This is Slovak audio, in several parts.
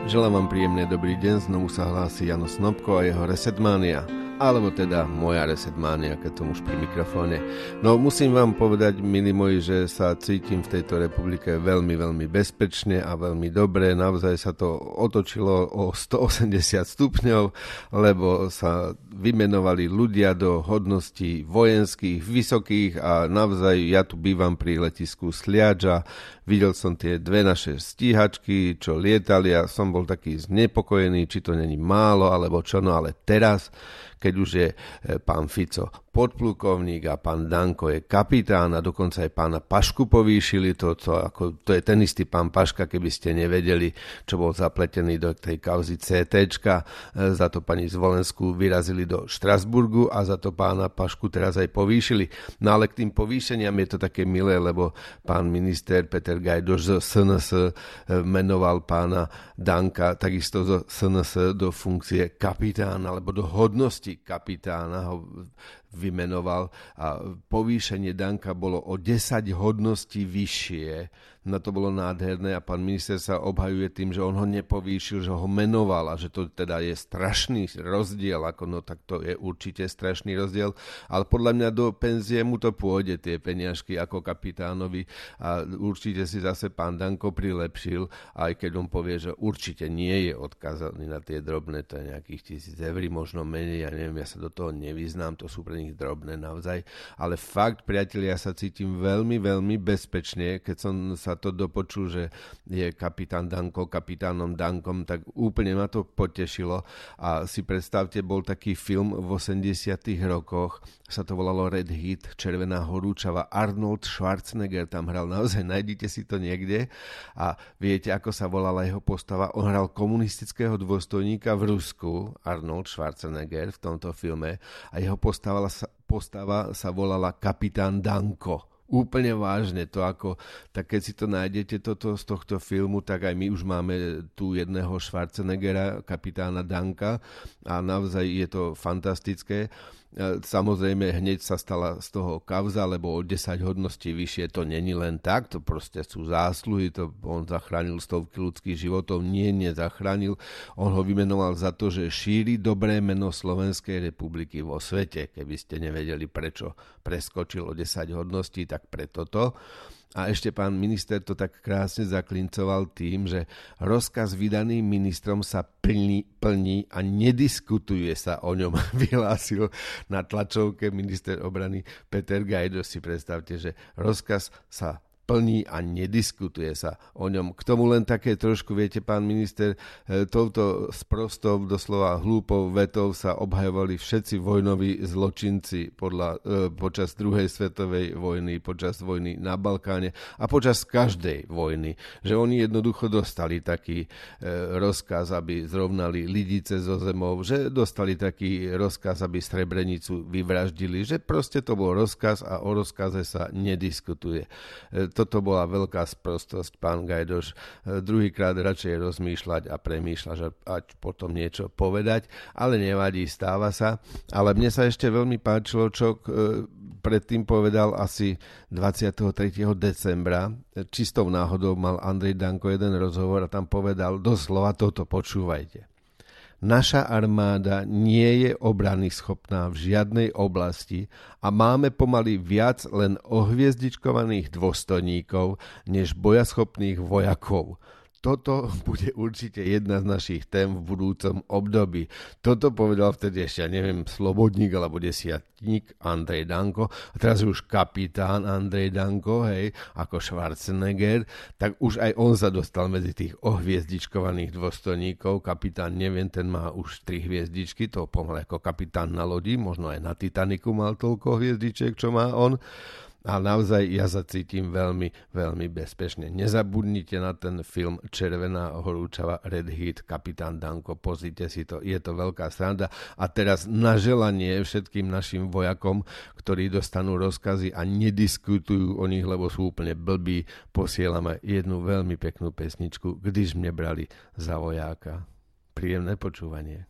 Želám vám príjemný dobrý deň, znovu sa hlási Jano Snopko a jeho Resetmania. Alebo teda moja Resetmania, keď som už pri mikrofóne. No musím vám povedať, milí moji, že sa cítim v tejto republike veľmi, veľmi bezpečne a veľmi dobre. Naozaj sa to otočilo o 180 stupňov, lebo sa vymenovali ľudia do hodností vojenských, vysokých a naozaj ja tu bývam pri letisku Sliadža. Videl som tie dve naše stíhačky, čo lietali a som bol taký znepokojený, či to není málo, alebo čo, no ale teraz, keď už je pán Fico podplukovník a pán Danko je kapitán a dokonca aj pána Pašku povýšili, to je ten istý pán Paška, keby ste nevedeli, čo bol zapletený do tej kauzy CTčka, za to pani Zvolenskú vyrazili do Štrasburgu a za to pána Pašku teraz aj povýšili. No ale k tým povýšeniam je to také milé, lebo pán minister Peter Gajdoš z SNS menoval pána Danka takisto z SNS do funkcie kapitána, alebo do hodnosti kapitána ho vymenoval a povýšenie Danka bolo o 10 hodností vyššie. No to bolo nádherné a pán minister sa obhajuje tým, že on ho nepovýšil, že ho menoval a že to teda je strašný rozdiel, no tak to je určite strašný rozdiel, ale podľa mňa do penzie mu to pôjde, tie peniažky ako kapitánovi a určite si zase pán Danko prilepšil, aj keď on povie, že určite nie je odkazaný na tie drobné, to je nejakých 1000 eur, možno menej, ja neviem, ja sa do toho nevyznám, to sú pre nich drobné naozaj, ale fakt, priatelia, ja sa cítim veľmi, veľmi bezpečne, keď som sa to dopočul, že je kapitán Danko kapitánom Dankom, tak úplne ma to potešilo a si predstavte, bol taký film v 80 rokoch, sa to volalo Red Heat, Červená horúčava, Arnold Schwarzenegger tam hral, naozaj nájdite si to niekde a viete, ako sa volala jeho postava, on hral komunistického dôstojníka v Rusku, Arnold Schwarzenegger v tomto filme a jeho postava sa volala kapitán Danko. Úplne vážne, to ako, tak keď si to nájdete z tohto filmu, tak aj my už máme tu jedného Schwarzeneggera, kapitána Danka a naozaj je to fantastické. Samozrejme, hneď sa stala z toho kauza, lebo o 10 hodností vyššie to není len tak, to proste sú zásluhy, to on zachránil stovky ľudských životov, nezachránil, on ho vymenoval za to, že šíri dobré meno Slovenskej republiky vo svete, keby ste nevedeli, prečo preskočil o 10 hodností, tak preto to. A ešte pán minister to tak krásne zaklincoval tým, že rozkaz vydaný ministrom sa plní a nediskutuje sa o ňom, vyhlásil na tlačovke minister obrany Peter Gajdoš. Si predstavte, že rozkaz sa plní a nediskutuje sa o ňom. K tomu len také trošku, viete, pán minister, touto sprostou, doslova hlúpou vetou sa obhajovali všetci vojnoví zločinci počas druhej svetovej vojny, počas vojny na Balkáne a počas každej vojny. Že oni jednoducho dostali taký rozkaz, aby zrovnali Lidice so zemou, že dostali taký rozkaz, aby Srebrenicu vyvraždili, že proste to bol rozkaz a o rozkaze sa nediskutuje. Toto bola veľká sprostosť, pán Gajdoš. Druhýkrát radšej rozmýšľať a premýšľať, ať potom niečo povedať, ale nevadí, stáva sa. Ale mne sa ešte veľmi páčilo, čo predtým povedal asi 23. decembra. Čistou náhodou mal Andrej Danko jeden rozhovor a tam povedal doslova toto, počúvajte. Naša armáda nie je obrany schopná v žiadnej oblasti a máme pomaly viac len ohviezdičkovaných dôstojníkov, než bojaschopných vojakov. Toto bude určite jedna z našich tém v budúcom období. Toto povedal vtedy ešte, ja neviem, slobodník alebo desiatník Andrej Danko. A teraz už kapitán Andrej Danko, hej, ako Schwarzenegger, tak už aj on sa dostal medzi tých ohviezdičkovaných dôstojníkov. Kapitán, neviem, ten má už 3 hviezdičky, to pomaly ako kapitán na lodi, možno aj na Titaniku mal toľko hviezdičiek, čo má on. A naozaj ja sa cítim veľmi, veľmi bezpečne. Nezabudnite na ten film Červená horúčava Red Heat, kapitán Danko, pozrite si to, je to veľká sranda. A teraz na želanie všetkým našim vojakom, ktorí dostanú rozkazy a nediskutujú o nich, lebo sú úplne blbí, posielame jednu veľmi peknú pesničku, Když mne brali za vojáka. Príjemné počúvanie.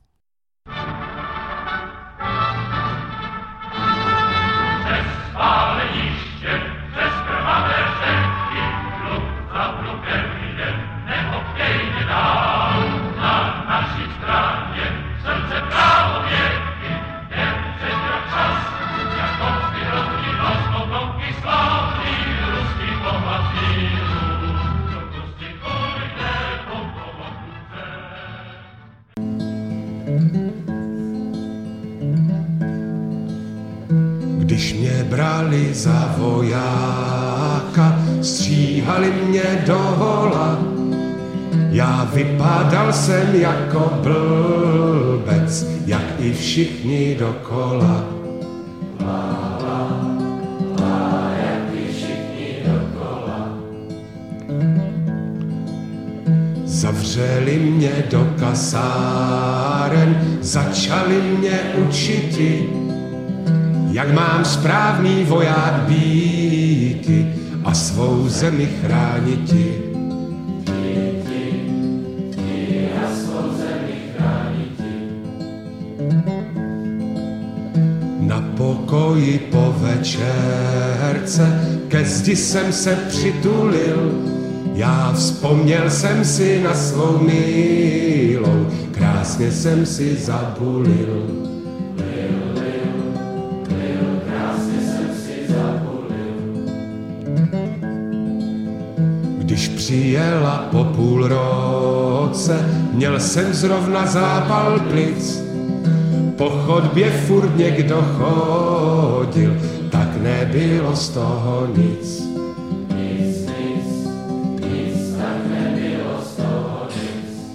Spáleniště přes krvavé řeky, kluk za klukem jde, neobtějně dál. Když mě brali za vojáka, stříhali mě do hola. Já vypadal jsem jako blbec, jak i všichni dokola. Jak i všichni dokola. Zavřeli mě do kasáren, začali mě učiti, jak mám správný voják býti a svou zemi chrániti. Na pokoji po večerce ke zdi jsem se přitulil. Já vzpomněl jsem si na svou milou, krásně jsem si zabulil. Když přijela po půl roce, měl jsem zrovna zápal plic. Po chodbě furt někdo chodil, tak nebylo z toho nic. Tak nebylo z toho nic.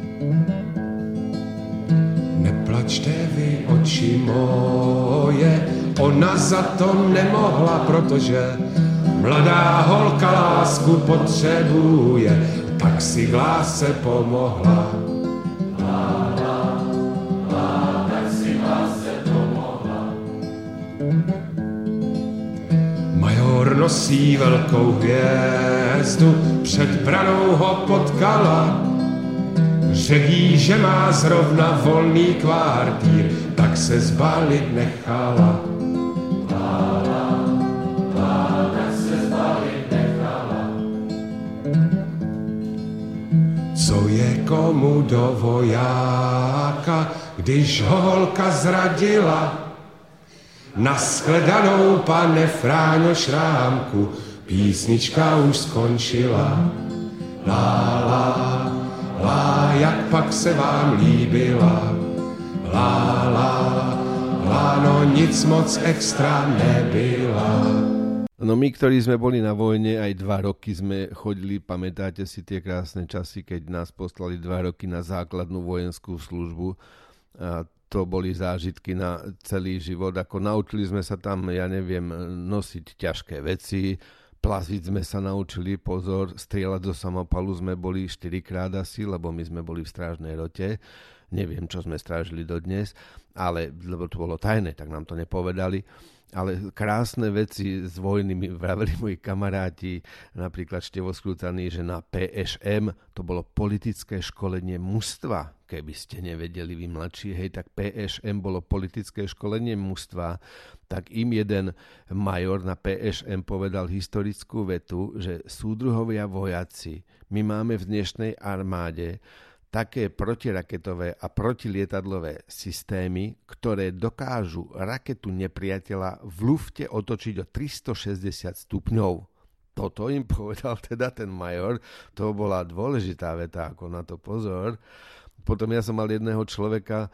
Neplačte vy, oči moje, ona za to nemohla, protože mladá holka lásku potřebuje, tak si k lásce pomohla. Tak si k lásce pomohla. Major nosí velkou hvězdu, před branou ho potkala. Řekl jí, že má zrovna volný kvartír, tak se zbalit nechala. Co je komu do vojáka, když ho holka zradila? Nashledanou, pane Fráňo Šrámku, písnička už skončila. Lá, lá, lá, jak pak se vám líbila. Lá, lá, lá, no nic moc extra nebyla. No my, ktorí sme boli na vojne, aj 2 roky sme chodili, pamätáte si tie krásne časy, keď nás poslali 2 roky na základnú vojenskú službu. A to boli zážitky na celý život. Ako naučili sme sa tam, ja neviem, nosiť ťažké veci, plaziť sme sa naučili, pozor, strieľať zo samopalu sme boli 4-krát asi, lebo my sme boli v strážnej rote. Neviem, čo sme strážili dodnes, ale lebo to bolo tajné, tak nám to nepovedali. Ale krásne veci z vojny mi vraveli moji kamaráti, napríklad Števo Skrúcaný, že na PŠM to bolo politické školenie mužstva. Keby ste nevedeli vy mladší, hej, tak PŠM bolo politické školenie mužstva. Tak im jeden major na PŠM povedal historickú vetu, že súdruhovia vojaci, my máme v dnešnej armáde také protiraketové a protilietadlové systémy, ktoré dokážu raketu nepriateľa v lufte otočiť o 360 stupňov. Toto im povedal teda ten major, to bola dôležitá veta, ako na to pozor. Potom ja som mal jedného človeka,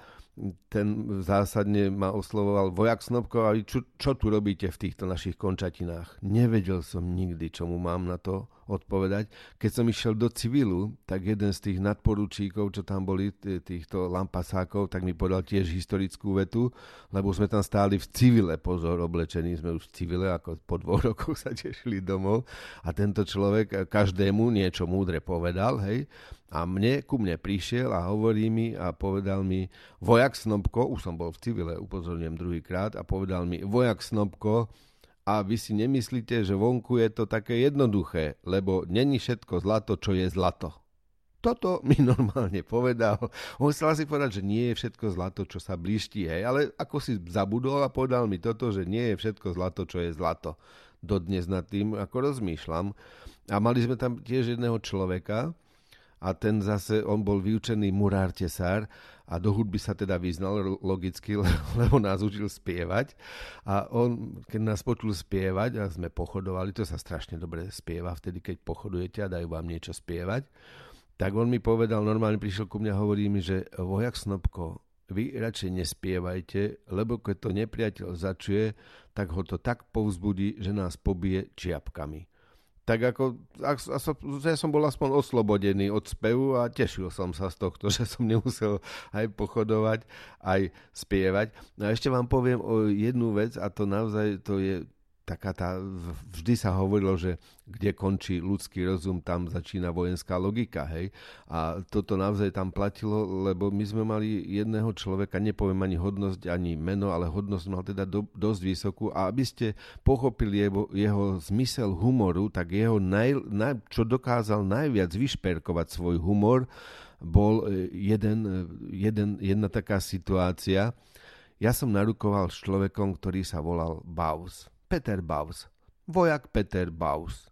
ten zásadne ma oslovoval: vojak Snopko, a čo tu robíte v týchto našich končatinách? Nevedel som nikdy, čo mu mám na to odpovedať. Keď som išiel do civilu, tak jeden z tých nadporučíkov, čo tam boli, týchto lampasákov, tak mi podal tiež historickú vetu, lebo sme tam stáli v civile, pozor, oblečení sme už v civile, ako po 2 rokoch sa tešili domov, a tento človek každému niečo múdre povedal, hej, a ku mne prišiel a hovorí mi a povedal mi: vojak Snopko, už som bol v civile, upozorňujem druhýkrát, a povedal mi: vojak Snopko, a vy si nemyslíte, že vonku je to také jednoduché, lebo není všetko zlato, čo je zlato. Toto mi normálne povedal. On chcel si povedať, že nie je všetko zlato, čo sa blíšti, hej, ale ako si zabudol a povedal mi toto, že nie je všetko zlato, čo je zlato. Dodnes nad tým ako rozmýšľam. A mali sme tam tiež jedného človeka, a ten zase, on bol vyučený murár tesár a do hudby sa teda vyznal logicky, lebo nás učil spievať. A on, keď nás počul spievať a sme pochodovali, to sa strašne dobre spieva vtedy, keď pochodujete a dajú vám niečo spievať, tak on mi povedal, normálne prišiel ku mne a hovorí mi, že vojak Snopko, vy radšej nespievajte, lebo keď to nepriateľ začuje, tak ho to tak povzbudí, že nás pobije čiapkami. Tak ako, ja som bol aspoň oslobodený od spevu a tešil som sa z tohto, že som nemusel aj pochodovať, aj spievať. A ešte vám poviem o jednu vec, a to naozaj to je taká tá, vždy sa hovorilo, že kde končí ľudský rozum, tam začína vojenská logika, hej. A toto naozaj tam platilo, lebo my sme mali jedného človeka, nepoviem ani hodnosť, ani meno, ale hodnosť mal teda dosť vysokú, a aby ste pochopili jeho zmysel humoru, tak jeho čo dokázal najviac vyšperkovať svoj humor, bol jedna taká situácia. Ja som narukoval s človekom, ktorý sa volal Baus. Peter Baus. Vojak Peter Baus.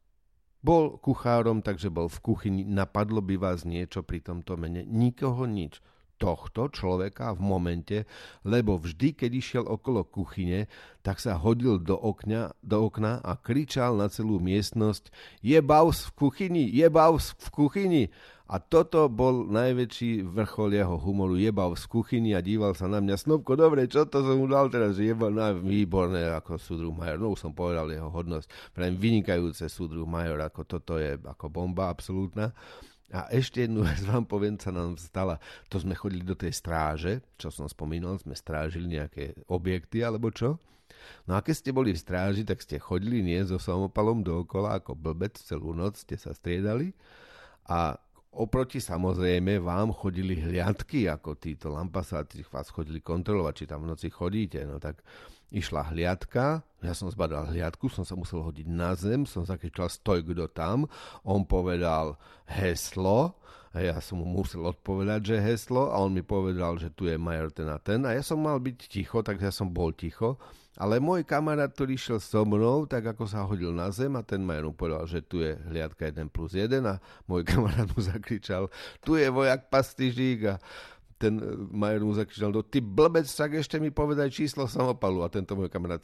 Bol kuchárom, takže bol v kuchyni. Napadlo by vás niečo pri tomto mene? Nikoho nič. Tohto človeka v momente, lebo vždy, keď išiel okolo kuchyne, tak sa hodil do okna a kričal na celú miestnosť: je Baus v kuchyni, je Baus v kuchyni. A toto bol najväčší vrchol jeho humoru. Jebal v kuchyni a díval sa na mňa: Snopko, dobre, čo to som mu dal teraz? Jebal, výborné, ako súdruh major. No, už som povedal jeho hodnosť. Prajem, vynikajúce súdruh major, ako toto je ako bomba absolútna. A ešte jednu vec vám poviem, sa nám stala. To sme chodili do tej stráže, čo som spomínal, sme strážili nejaké objekty alebo čo. No a keď ste boli v stráži, tak ste chodili nie so samopalom dookola ako blbec, celú noc ste sa striedali a oproti samozrejme vám chodili hliadky, ako títo lampasáci vás chodili kontrolovať, či tam v noci chodíte. No tak išla hliadka, ja som zbadal hliadku, som sa musel hodiť na zem, som zakričal: stoj, kto tam? On povedal heslo, a ja som mu musel odpovedať, že heslo, a on mi povedal, že tu je major ten a ten, a ja som mal byť ticho, tak ja som bol ticho. Ale môj kamarát, ktorý šiel so mnou, tak ako sa hodil na zem, a ten major mu povedal, že tu je hliadka 1+1, a môj kamarát mu zakričal: tu je vojak Pastyžík. A ten major mu zakričal: ty blbec, tak ešte mi povedaj číslo samopalu. A tento môj kamarát: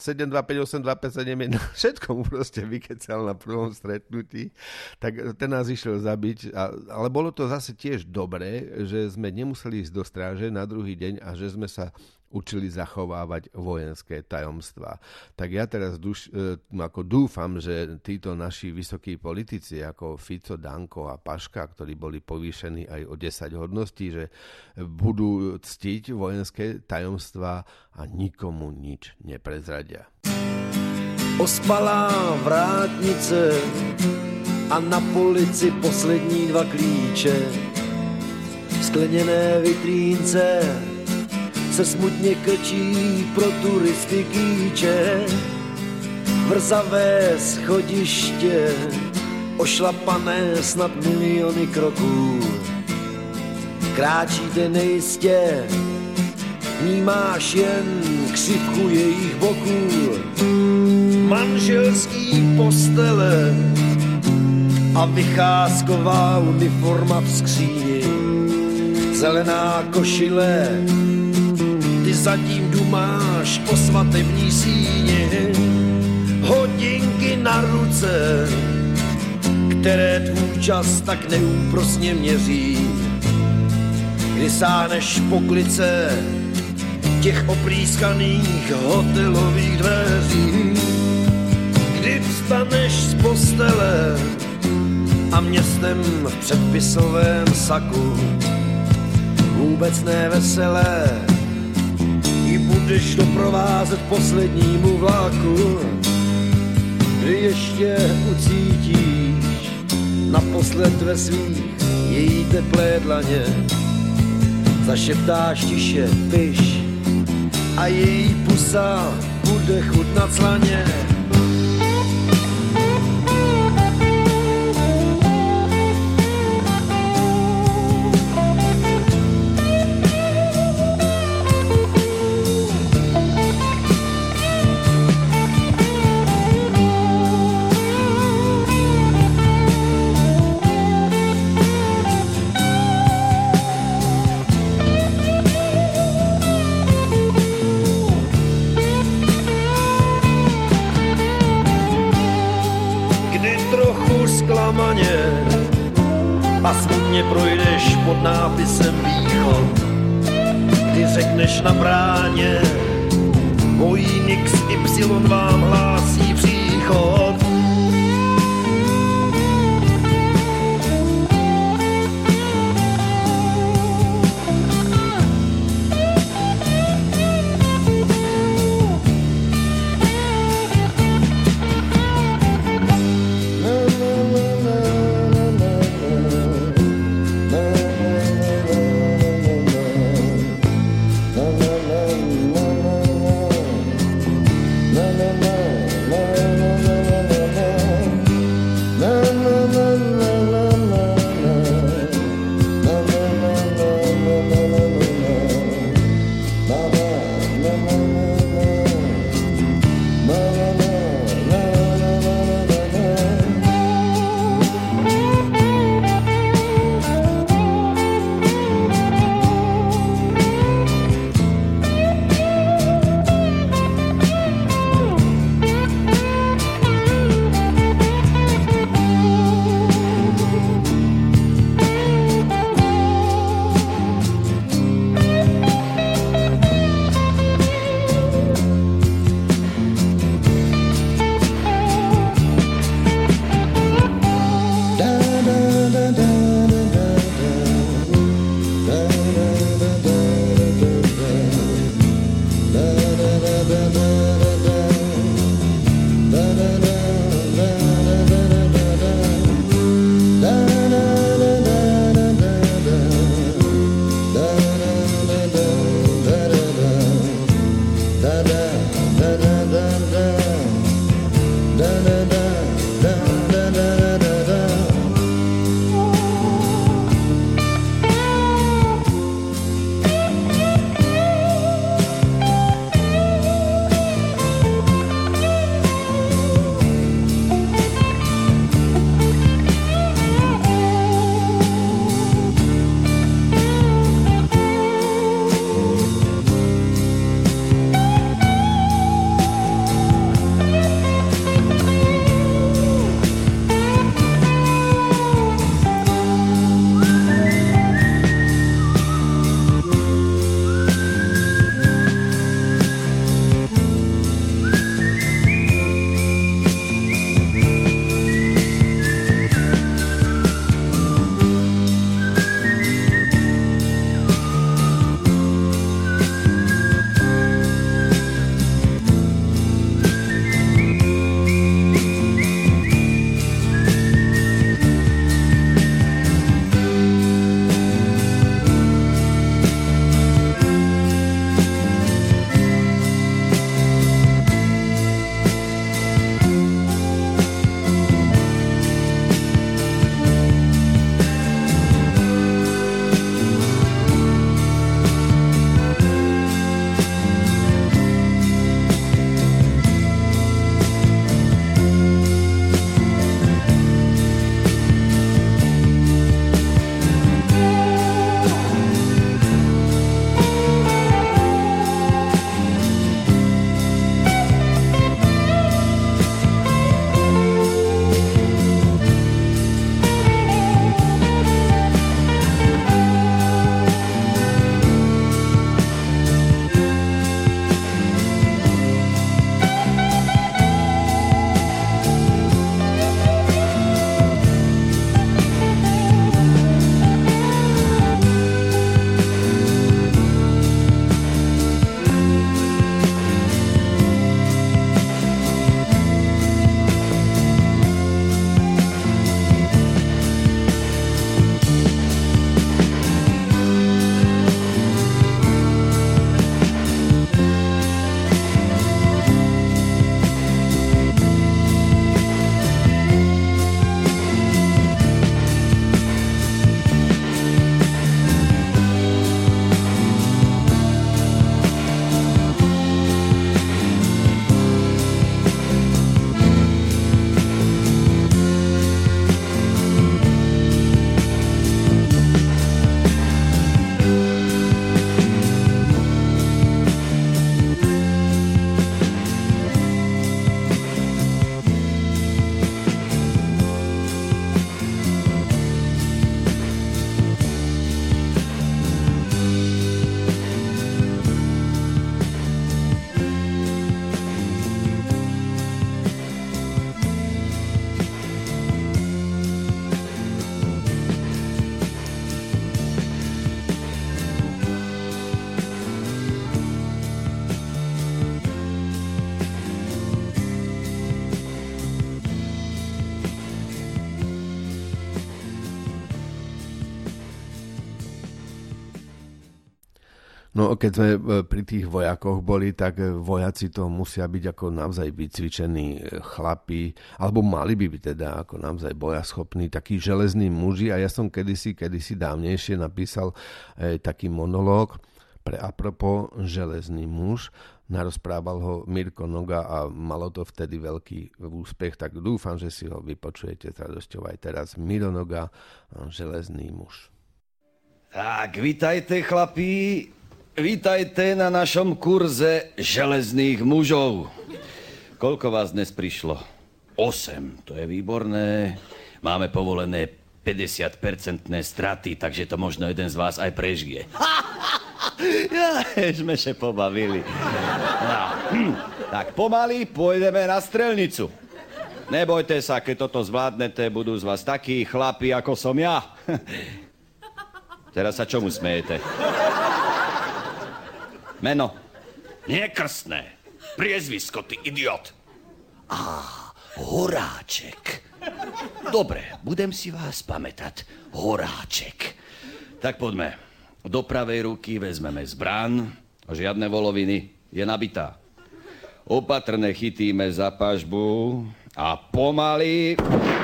7258257, všetko mu proste vykecal na prvom stretnutí. Tak ten nás išiel zabiť, ale bolo to zase tiež dobré, že sme nemuseli ísť do stráže na druhý deň a že sme sa učili zachovávať vojenské tajomstvá. Tak ja teraz ako dúfam, že títo naši vysokí politici ako Fico, Danko a Paška, ktorí boli povýšení aj o 10 hodností, že budú ctiť vojenské tajomstvá a nikomu nič neprezradia. Ospalá vrátnice a na polici poslední 2 klíče. Skleněné vitrínce se smutně krčí pro turisty kýče. Vrzavé schodiště, ošlapané snad miliony kroků. Kráčíte nejistě, vnímáš jen křivku jejich boků. Manželský postele a vycházková uniforma v skříni. Zelená košile, ty zatím dumáš o svatební síni. Hodinky na ruce, které tvůj čas tak neúprosně měří. Kdy sáhneš po klice těch oprýskaných hotelových dveří. Kdy vstaneš z postele a městem v předpisovém saku vůbec neveselé ji budeš doprovázet poslednímu vlaku. Kdy ještě ucítíš naposled ve svých její teplé dlaně, zašeptáš tiše piš a její pusa bude chutnat slaně. A smutně projdeš pod nápisem východ, kdy řekneš na bráně, Boeing XY vám hlásí příchod. No keď sme pri tých vojakoch boli, tak vojaci to musia byť ako naozaj vycvičení chlapi, alebo mali by byť teda ako naozaj bojaschopní, takí železní muži. A ja som kedysi dávnejšie napísal taký monológ pre apropos železný muž. Narozprával ho Mirko Noga a malo to vtedy veľký úspech, tak dúfam, že si ho vypočujete s radosťou aj teraz. Miro Noga, železný muž. Tak, vitajte chlapí, vitajte na našom kurze železných mužov. Koľko vás dnes prišlo? 8, to je výborné. Máme povolené 50% straty, takže to možno jeden z vás aj prežije. Sme sa pobavili. No. Tak pomaly pôjdeme na strelnicu. Nebojte sa, keď toto zvládnete, budú z vás takí chlapi, ako som ja. Teraz sa čomu smejete? Meno? Nie krstné. Priezvisko, ty idiot. Horáček. Dobre, budem si vás pamätať. Horáček. Tak poďme. Do pravej ruky vezmeme zbraň. Žiadne voloviny. Je nabitá. Opatrne chytíme za pažbu a pomaly...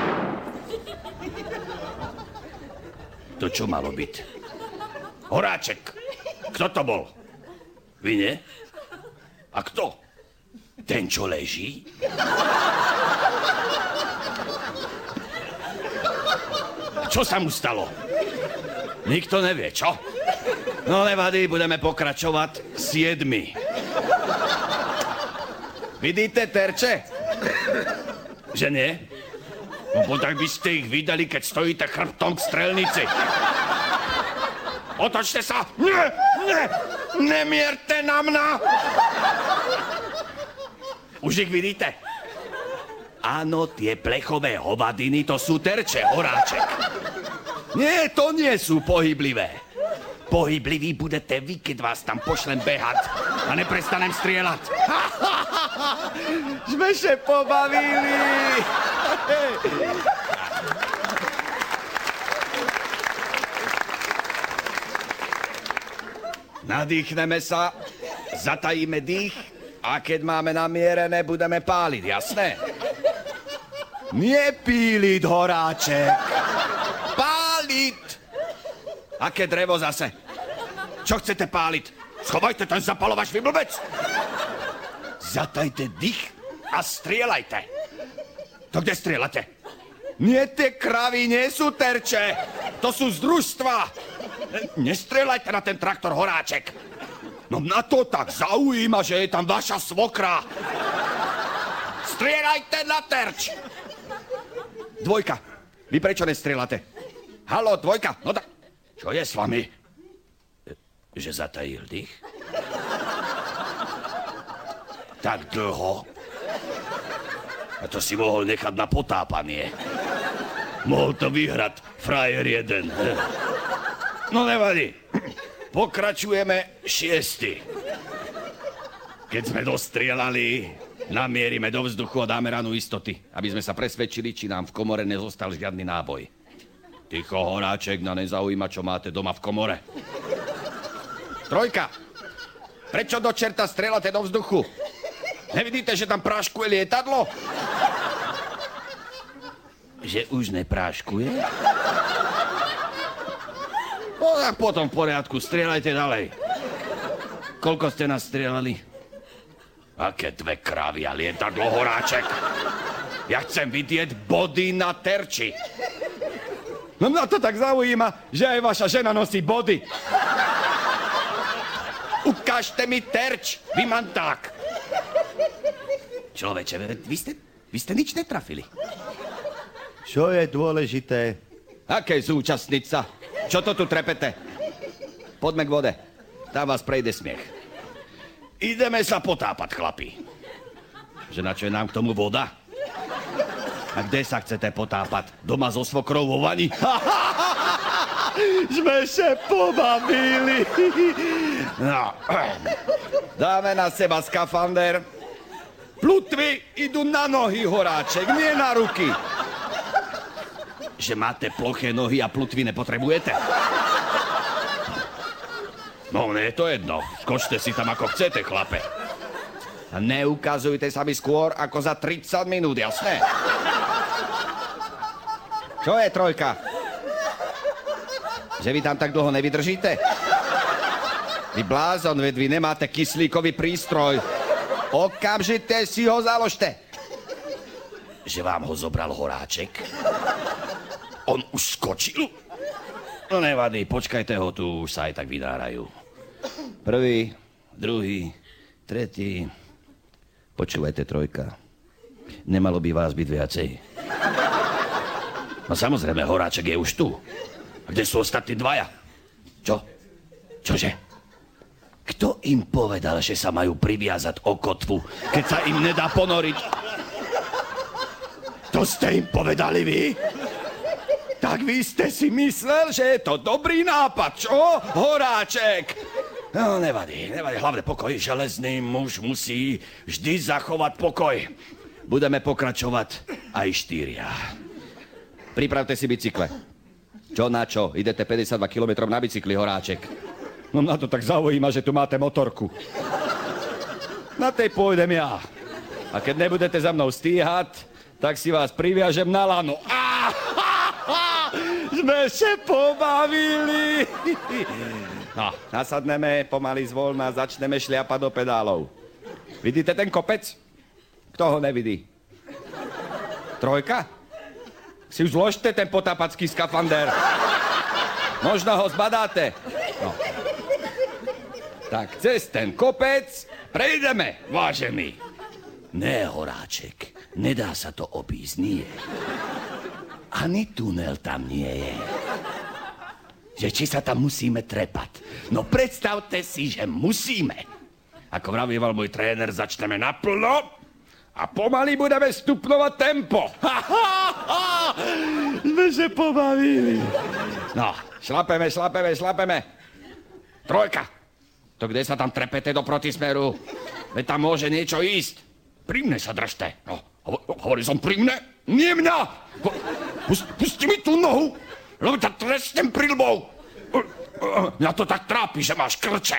To čo malo byť? Horáček. Kto to bol? Vy nie? A kto? Ten, čo leží? Čo sa mu stalo? Nikto nevie, čo? No nevadí, budeme pokračovať 7. Vidíte terče? Že nie? No tak by ste ich videli, keď stojíte chrbtom k strelnici. Otočte sa! Nie! Nie! Nemierte na mňa! Už ich vidíte? Áno, tie plechové hovadiny, to sú terče, Horáček. Nie, to nie sú pohyblivé. Pohybliví budete vy, keď vás tam pošlem behať a neprestanem strieľať. Sme sa pobavili. Nadýchneme sa, zatajíme dých a keď máme namierené, budeme páliť, jasné? Nie píliť, Horáček. Páliť. Aké drevo zase? Čo chcete páliť? Schovajte ten zapalovač, vy blbec! Zatajte dých a strieľajte. To kde strieľate? Nie, tie kravy nie sú terče. To sú z družstva. Nestrieľajte na ten traktor, Horáček. No na to tak zaujíma, že je tam vaša svokra. Strieľajte na terč. Dvojka, vy prečo nestrieľate? Haló, dvojka, no tak... Čo je s vami? Že zatajil dých? Tak dlho? A to si mohol nechať na potápanie. Mohol to vyhrať frajer jeden. No nevadí. Pokračujeme 6. Keď sme dostrieľali, namierime do vzduchu a dáme ranu istoty, aby sme sa presvedčili, či nám v komore nezostal žiadny náboj. Ticho, Horáček, na nezaujíma, čo máte doma v komore. 3. Prečo do čerta strieľate do vzduchu? Nevidíte, že tam práškuje lietadlo? Že už nepráškuje? No tak potom v poriadku, strieľajte ďalej. Koľko ste nastrieľali? Aké 2 krávy a lietadlo, Horáček? Ja chcem vidieť body na terči. No mňa to tak zaujíma, že aj vaša žena nosí body. Ukážte mi terč, vy manták. Človeče, vy ste nič netrafili. Čo je dôležité? Aké zúčastnica? Čo to tu trepete? Poďme k vode. Tam vás prejde smiech. Ideme sa potápať, chlapi. Že na čo je nám k tomu voda? A kde sa chcete potápať? Doma so svokrou vo vani? Sme sa pobavili. No, dáme na seba skafander. Plutvy idú na nohy, Horáček, nie na ruky. Že máte ploché nohy a plutvy nepotrebujete? No, nie je to jedno. Skočte si tam ako chcete, chlape. A neukazujte sa mi skôr ako za 30 minút, jasné? Čo je, trojka? Že vy tam tak dlho nevydržíte? Vy blázon, veď vy nemáte kyslíkový prístroj. Okamžite si ho založte. Že vám ho zobral Horáček? On už skočil? No nevadí, počkajte ho, tu už sa aj tak vydárajú. Prvý, druhý, tretí. Počúvajte, trojka. Nemalo by vás byť viacej. No samozrejme, Horáček je už tu. A kde sú ostatní dvaja? Čo? Čože? Kto im povedal, že sa majú priviazať o kotvu, keď sa im nedá ponoriť? To ste im povedali vy? Tak vy ste si myslel, že je to dobrý nápad, čo? Horáček! No, nevadí. Hlavne pokoj. Železný muž musí vždy zachovať pokoj. Budeme pokračovať aj 4. Pripravte si bicykle. Čo na čo? Idete 52 km na bicykli, Horáček. No na to tak zaujíma, že tu máte motorku. Na tej pôjdem ja. A keď nebudete za mnou stíhať, tak si vás priviažem na lano. Sme sa pobavili. No, nasadneme pomaly zvolna, začneme šliapať do pedálov. Vidíte ten kopec? Kto ho nevidí? Trojka? Si už zložte ten potápacký skafander. Možno ho zbadáte. No. Tak cez ten kopec prejdeme, vážený. Ne, Horáček, nedá sa to obísť, nie. Ani tunel tam nie je. Že či sa tam musíme trepať. No predstavte si, že musíme. Ako vravieval môj tréner, začneme naplno a pomaly budeme stupnovať tempo. Sme sa pobavili. No, šlapeme. Trojka. To kde sa tam trepete do protismeru? Veď tam môže niečo ísť. Pri mne sa držte. No, hovoril som pri mne? Nie mňa! Pusti mi tú nohu, lebo ťa trestnem prilbou. Mňa to tak trápi, že máš krče.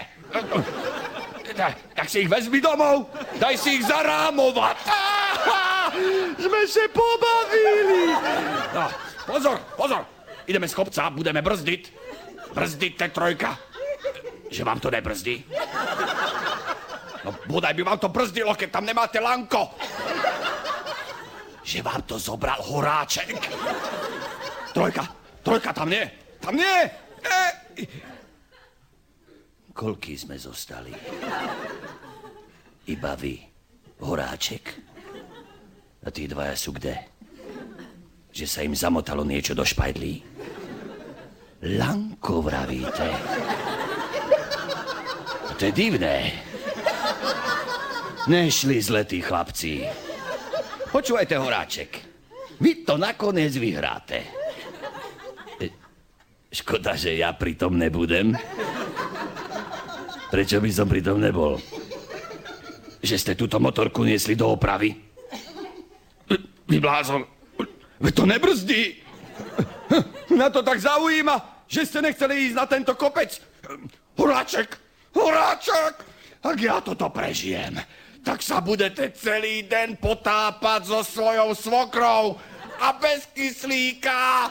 Tak si ich vezmi domov, daj si ich zarámovať. Sme sa pobavili. No, pozor, ideme z kopca, budeme brzdiť. Brzdite, trojka. Že vám to nebrzdí? No, bodaj by vám to brzdilo, keď tam nemáte lanko. Že vám to zobral Horáček. Trojka, tam nie. Koľký sme zostali? Iba vy, Horáček. A tí dvaja sú kde? Že sa im zamotalo niečo do špajdlí? Lanko vravíte? To je divné. Nešli zletí chlapci. Počúvajte, Horáček. Vy to nakoniec vyhráte. Škoda, že ja pritom nebudem. Prečo by som pritom nebol? Že ste túto motorku niesli do opravy? Vy blázon, to nebrzdí. Na to tak zaujíma, že ste nechceli ísť na tento kopec. Horáček, ak ja toto prežijem, tak sa budete celý deň potápať so svojou svokrou a bez kyslíka.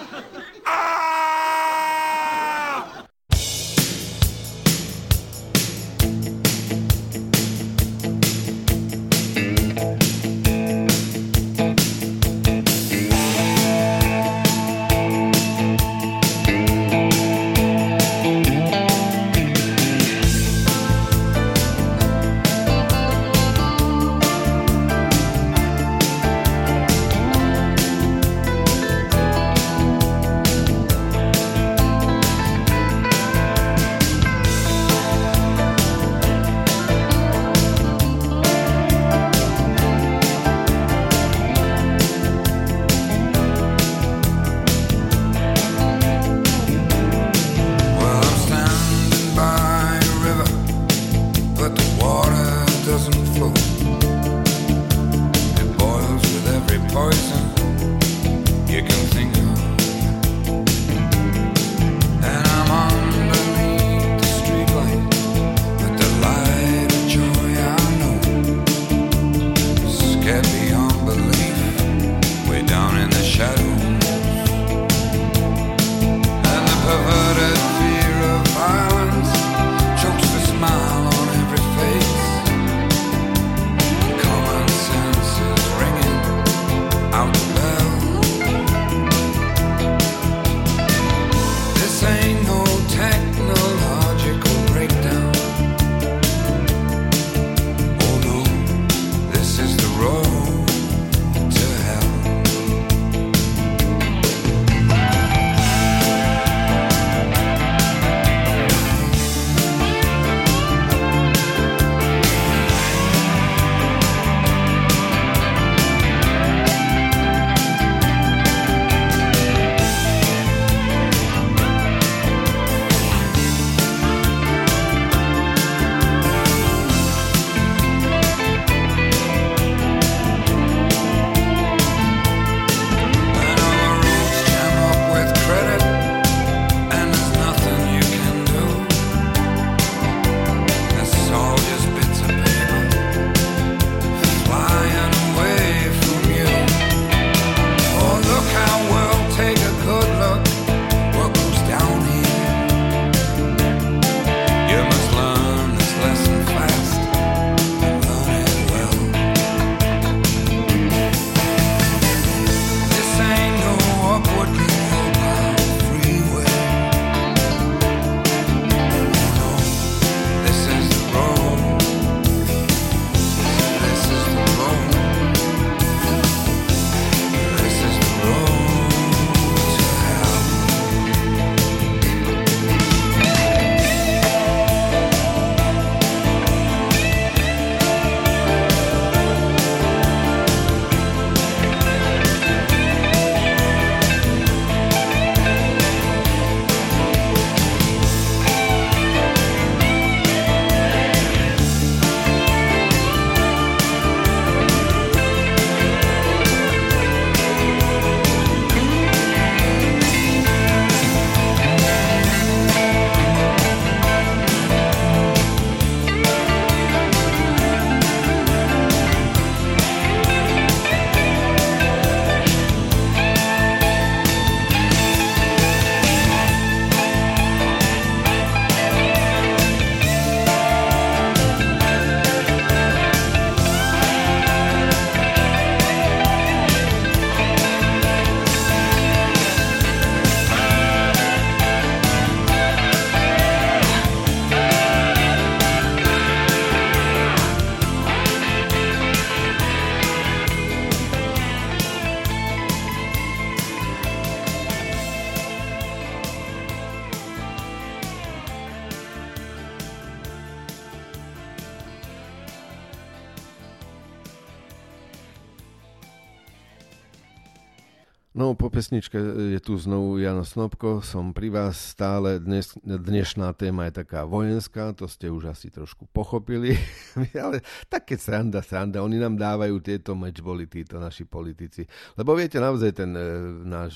No, po pesničke je tu znovu Jano Snopko, som pri vás stále. Dnešná téma je taká vojenská, to ste už asi trošku pochopili, ale také sranda, oni nám dávajú tieto matchboly, títo naši politici. Lebo viete, naozaj ten náš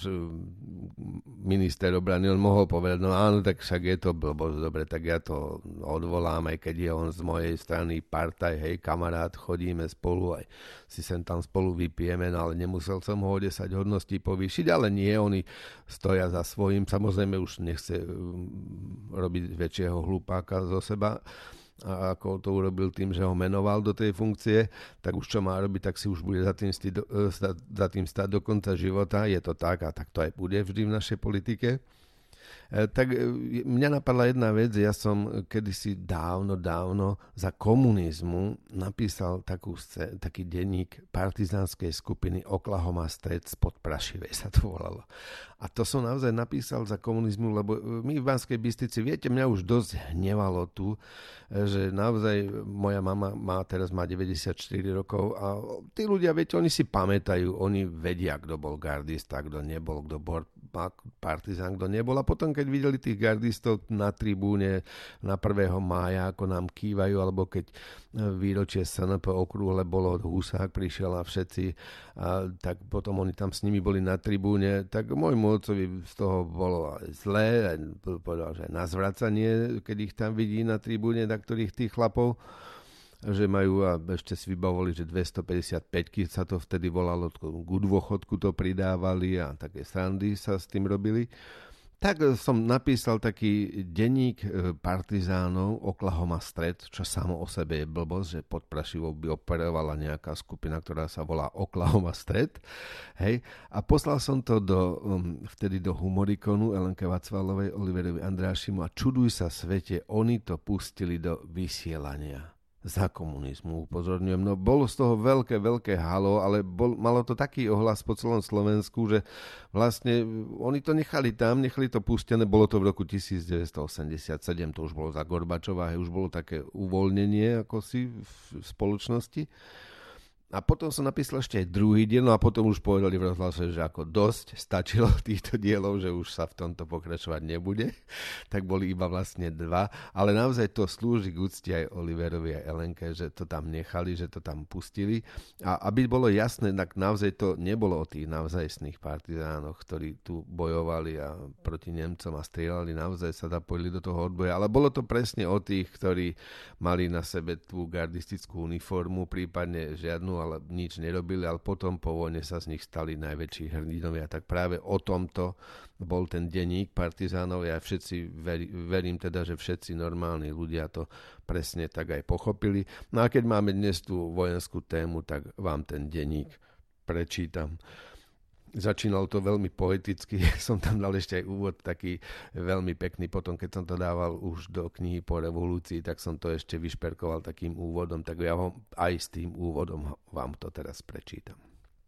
minister obrany, on mohol povedať, no áno, tak však je to blbosť, dobre, tak ja to odvolám, aj keď je on z mojej strany partaj, hej, kamarát, chodíme spolu, aj si sem tam spolu vypijeme, no ale nemusel som ho o 10 hodností povýšiť, ale nie, oni stoja za svojím. Samozrejme už nechce robiť väčšieho hlupáka zo seba, a ako to urobil tým, že ho menoval do tej funkcie, tak už čo má robiť, tak si už bude za tým stáť do konca života. Je to tak a tak to aj bude vždy v našej politike. Tak mňa napadla jedna vec, ja som kedysi dávno za komunizmu napísal taký denník partizánskej skupiny Oklahoma Stred spod Prašivej sa to volalo. A to som naozaj napísal za komunizmu, lebo my v Banskej Bystrici, viete, mňa už dosť hnevalo tu, že naozaj moja mama teraz má 94 rokov a tí ľudia, viete, oni si pamätajú, oni vedia, kto bol gardista, kto nebol, kto bol partizán, kto nebol. A potom, keď videli tých gardistov na tribúne na 1. mája, ako nám kývajú, alebo keď výročie SNP okrúhle bolo, Husák prišiel a všetci, tak potom oni tam s nimi boli na tribúne, tak môjmu otcovi z toho bolo zlé, povedal, že na zvracanie, keď ich tam vidí na tribúne, na ktorých tých chlapov, že majú, a ešte si vybavili, že 255 sa to vtedy volalo, k dôchodku to pridávali a také srandy sa s tým robili. Tak som napísal taký denník partizánov Oklahoma Stred, čo samo o sebe je blbosť, že pod Prašivou by operovala nejaká skupina, ktorá sa volá Oklahoma Stred. Hej. A poslal som to vtedy do Humorikonu Elenke Vacvalovej, Oliverovi Andrášimu a čuduj sa svete, oni to pustili do vysielania. Za komunizmu, upozorňujem. No bolo z toho veľké halo, ale malo to taký ohlas po celom Slovensku, že vlastne oni to nechali to pustené, bolo to v roku 1987, to už bolo za Gorbačova, už bolo také uvoľnenie ako si v spoločnosti. A potom som napísal ešte aj druhý diel, no a potom už povedali v rozhlase, že ako dosť stačilo týchto dielov, že už sa v tomto pokračovať nebude. Tak boli iba vlastne 2, ale naozaj to slúži k úcti aj Oliverovi a Elenke, že to tam nechali, že to tam pustili. A aby bolo jasné, tak naozaj to nebolo o tých naozajstných partizánoch, ktorí tu bojovali a proti Nemcom a strieľali, naozaj sa zapojili do toho odboja, ale bolo to presne o tých, ktorí mali na sebe tú gardistickú uniformu, prípadne žiadnu, ale nič nerobili, ale potom po vojne sa z nich stali najväčší hrdinovia. Tak práve o tomto bol ten denník partizánov. Ja verím teda, že všetci normálni ľudia to presne tak aj pochopili. No a keď máme dnes tú vojenskú tému, tak vám ten denník prečítam. Začínalo to veľmi poeticky, som tam dal ešte aj úvod taký veľmi pekný, potom keď som to dával už do knihy po revolúcii, tak som to ešte vyšperkoval takým úvodom, tak ja aj s tým úvodom vám to teraz prečítam.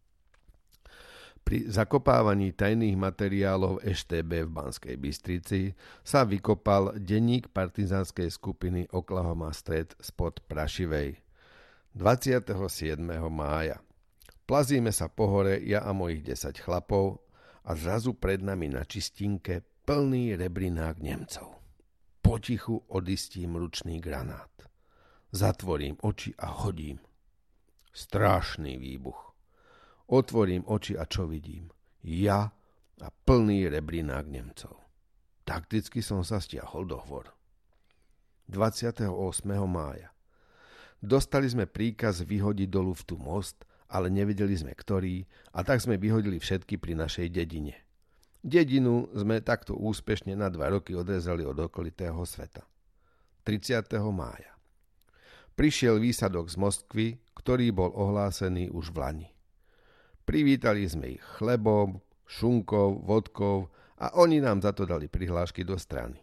Pri zakopávaní tajných materiálov EŠTB v Banskej Bystrici sa vykopal denník partizánskej skupiny Oklahoma Stred spod Prašivej 27. mája. Plazíme sa po hore, ja a mojich 10 chlapov a zrazu pred nami na čistinke plný rebrinák Nemcov. Potichu odistím ručný granát. Zatvorím oči a hodím. Strašný výbuch. Otvorím oči a čo vidím? Ja a plný rebrinák Nemcov. Takticky som sa stiahol do hôr. 28. mája. Dostali sme príkaz vyhodiť do luftu most, ale nevedeli sme ktorý, a tak sme vyhodili všetky pri našej dedine. Dedinu sme takto úspešne na 2 roky odrezali od okolitého sveta. 30. mája. Prišiel výsadok z Moskvy, ktorý bol ohlásený už v lani. Privítali sme ich chlebom, šunkou, vodkou a oni nám za to dali prihlášky do strany.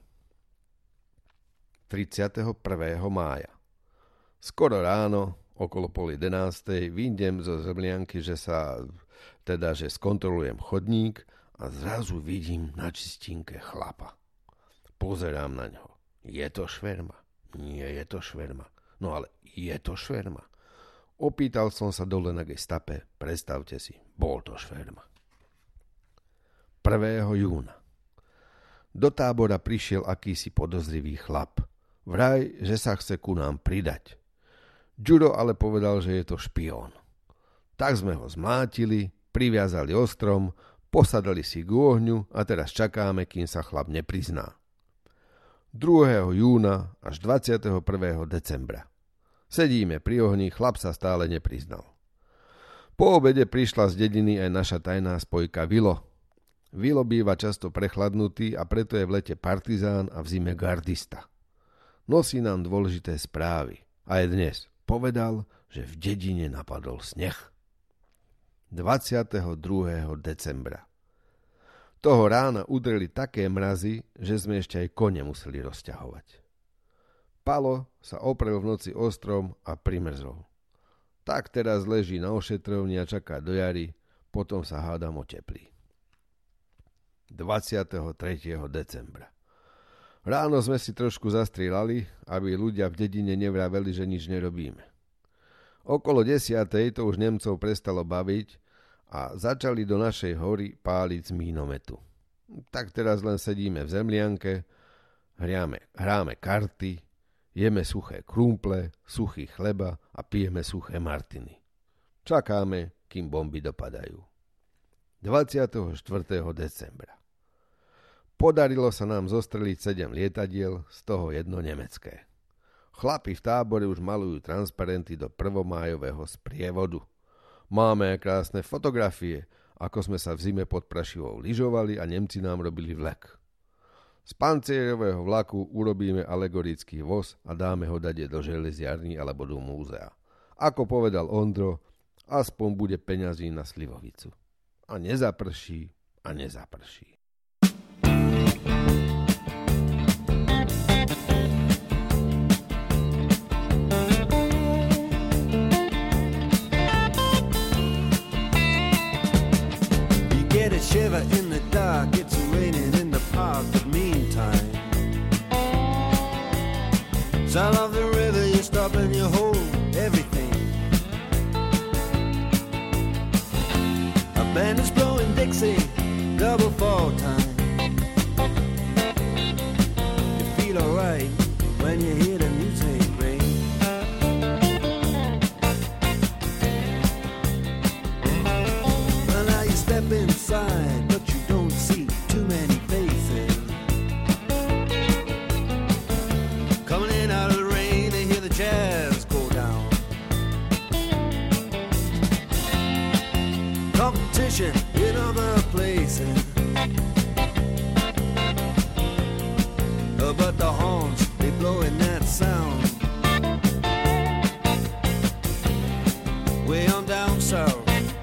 31. mája. Skoro ráno, okolo 10:30 vyjdem zo zemlianky, že skontrolujem chodník a zrazu vidím na čistinke chlapa. Pozerám na ňo. Je to šverma? Nie je to šverma. No ale je to šverma. Opýtal som sa dole na gestape. Predstavte si, bol to šverma. júna. Do tábora prišiel akýsi podozrivý chlap. Vraj, že sa chce ku nám pridať. Ďuro ale povedal, že je to špión. Tak sme ho zmlátili, priviazali ostrom, posadali si k ohňu a teraz čakáme, kým sa chlap neprizná. 2. júna až 21. decembra. Sedíme pri ohni, chlap sa stále nepriznal. Po obede prišla z dediny aj naša tajná spojka Vilo. Vilo býva často prechladnutý a preto je v lete partizán a v zime gardista. Nosí nám dôležité správy. A aj dnes povedal, že v dedine napadol sneh. 22. decembra. Toho rána udreli také mrazy, že sme ešte aj kone museli rozťahovať. Palo sa oprel v noci o strom a primrzol. Tak teraz leží na ošetrovni a čaká do jary, potom sa hádam oteplí. 23. decembra. Ráno sme si trošku zastrieľali, aby ľudia v dedine nevraveli, že nič nerobíme. Okolo 10. to už Nemcov prestalo baviť a začali do našej hory páliť z mínometu. Tak teraz len sedíme v zemlianke, hráme karty, jeme suché krumple, suchý chleba a pijeme suché martiny. Čakáme, kým bomby dopadajú. 24. decembra. Podarilo sa nám zostreliť 7 lietadiel, z toho 1 nemecké. Chlapi v tábore už malujú transparenty do prvomájového sprievodu. Máme krásne fotografie, ako sme sa v zime pod Prašivou lyžovali a Nemci nám robili vlek. Z pancierového vlaku urobíme alegorický voz a dáme ho dať do železiarní alebo do múzea. Ako povedal Ondro, aspoň bude peňazí na slivovicu. A nezaprší a nezaprší. Shiver in the dark, it's raining in the park, but meantime sound of the river, you stop and you hold everything. A band is blowing Dixie, double fall time. You feel alright when you hear the music ring. Well, now you step inside, but you don't see too many faces. Coming in out of the rain and hear the jazz go down. Competition in other places, but the horns, they blowing that sound. Way on down south,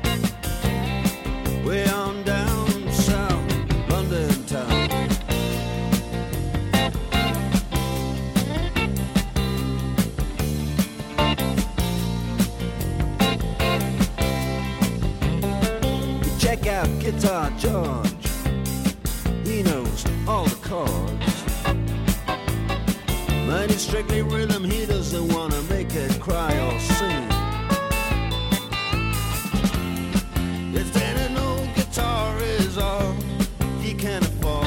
way on down south, London town. Check out Guitar George, he knows all the chords. But it's strictly rhythm, he doesn't wanna make it cry or sing. If then an old guitar is all he can afford,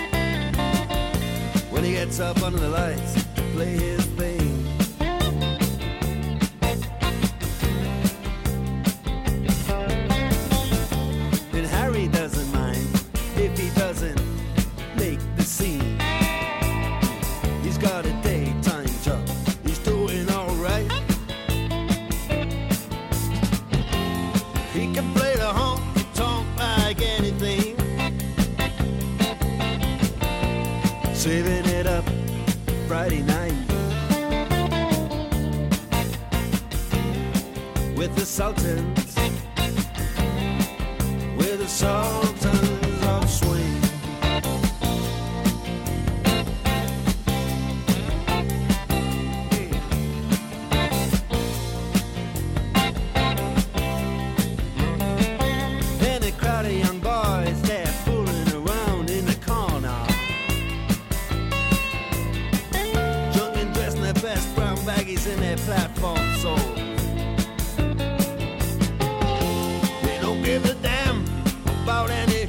when he gets up under the lights to play his thing. Then Harry doesn't mind if he doesn't make the scene. He's got a daytime job, he's doing alright. He can play the honky-tonk like anything, saving it up Friday night with the Sultans, with the Sultans of Swing. And a crowd of young boys, they're fooling around in the corner, drunk and dressed in their best brown baggies in their platform soles. They don't give a damn about any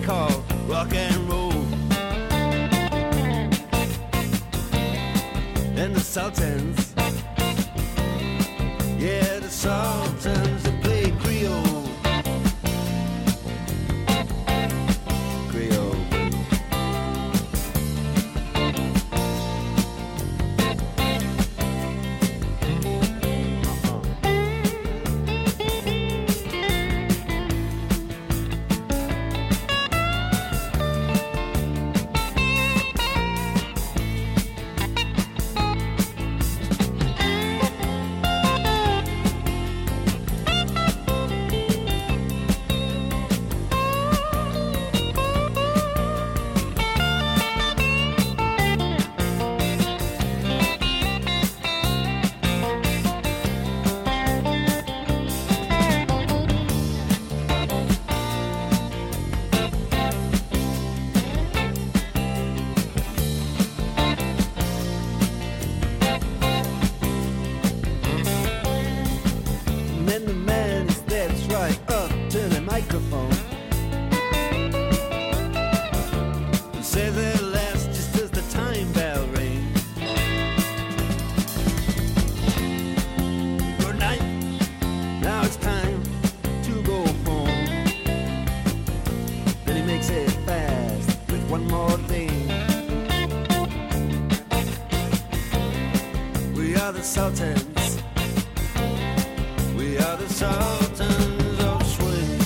call rock and roll. And the Sultans, yeah, the Sultans, they play Creole. Creole. Sultans, we are the Sultans of swing.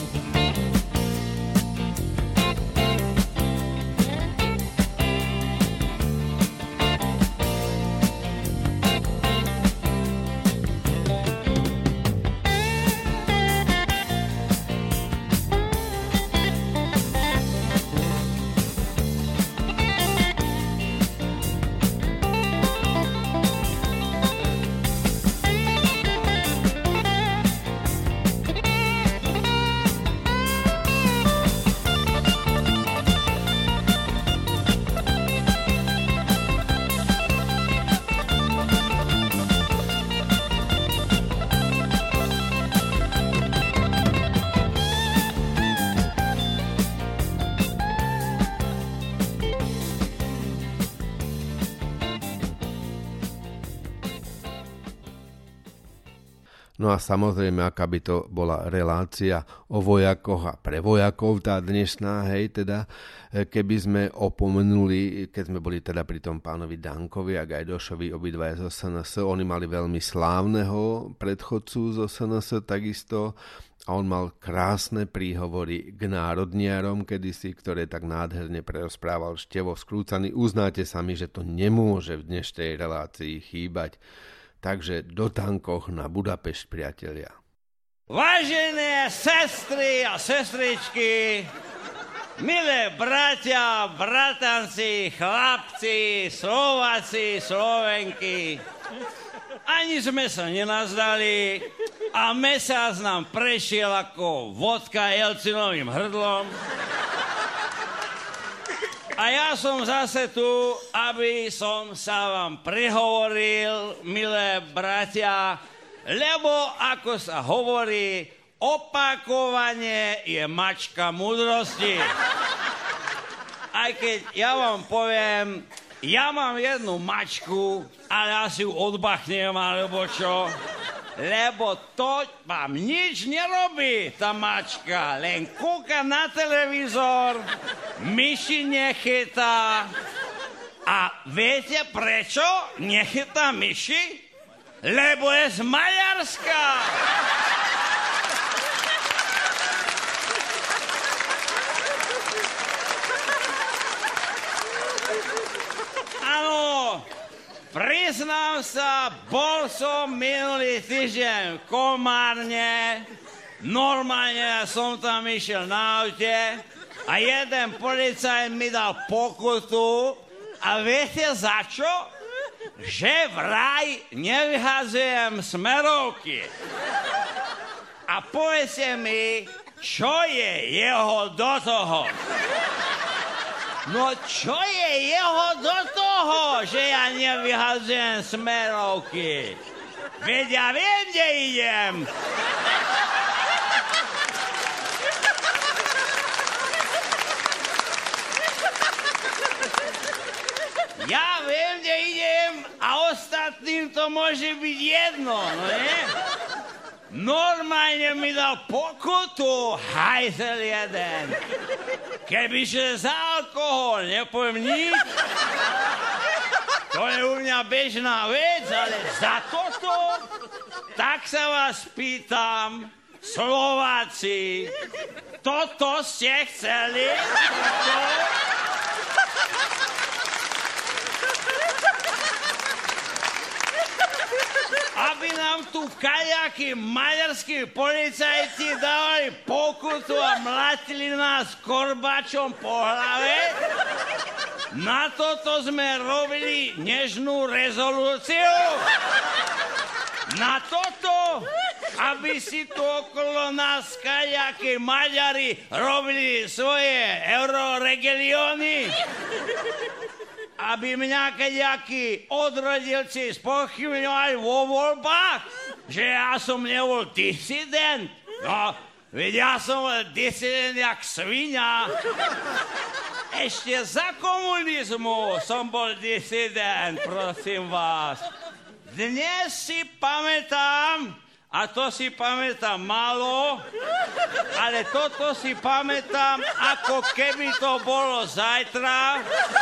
No a samozrejme, aká by to bola relácia o vojakoch a pre vojakov tá dnešná, hej, teda keby sme opomenuli, keď sme boli teda pri tom pánovi Dankovi a Gajdošovi, obidvaja zo SNS, oni mali veľmi slávneho predchodcu zo SNS takisto a on mal krásne príhovory k národniarom kedysi, ktoré tak nádherne prerozprával Števo Skrúcaný. Uznáte sami, že to nemôže v dnešnej relácii chýbať. Takže do tankoch na Budapešť, priatelia. Vážené sestry a sestričky, milé bratia, bratanci, chlapci, Slováci, Slovenky, ani sme sa nenazdali a mesiac nám prešiel ako vodka Jelcinovým hrdlom. A ja som zase tu, aby som sa vám prihovoril, milé bratia, lebo ako sa hovorí, opakovanie je mačka múdrosti. Aj keď ja vám poviem, ja mám jednu mačku, ale asi ju odbachnem, alebo čo? Lebo to vám nič nerobí, tá mačka. Len kúka na televízor, myši nechytá. A viete prečo nechytá myši? Lebo je z Maďarska. Áno. Priznám sa, bol som minulý týždeň v Komárne, normálne som tam išiel na aute a jeden policajt mi dal pokutu a viete za čo? Že vraj nevyhazujem smerovky. A povedzte mi, čo je jeho do toho? No čo je jeho do toho, že ja nevyhazujem smerovky? Veď ja viem, kde idem. Ja viem, kde idem a ostatným to môže byť jedno, no nie? Normálne mi dal pokutu, hajzel jeden. Kebyže za alkohol nepoviem nič, to je u mňa bežná vec, ale za toto, tak sa vás pýtam, Slováci, toto ste chceli? Aby nám tu kaďakí maďarskí policajti dávali pokutu a mlatili nás korbačom po hlave? Na toto sme robili nežnú rezolúciu? Na toto? Aby si tu okolo nás kaďakí Maďari robili svoje euroregelióny? Aby mňa kaďakí odrodilci spochybňovali vo voľbách? Že ja som nebol disident? No, veď ja som bol disident jak svinia. Ešte za komunizmu som bol disident, prosím vás. Dnes si pamätám, a to si pamätám málo, ale toto si pamätám, ako keby to bolo zajtra,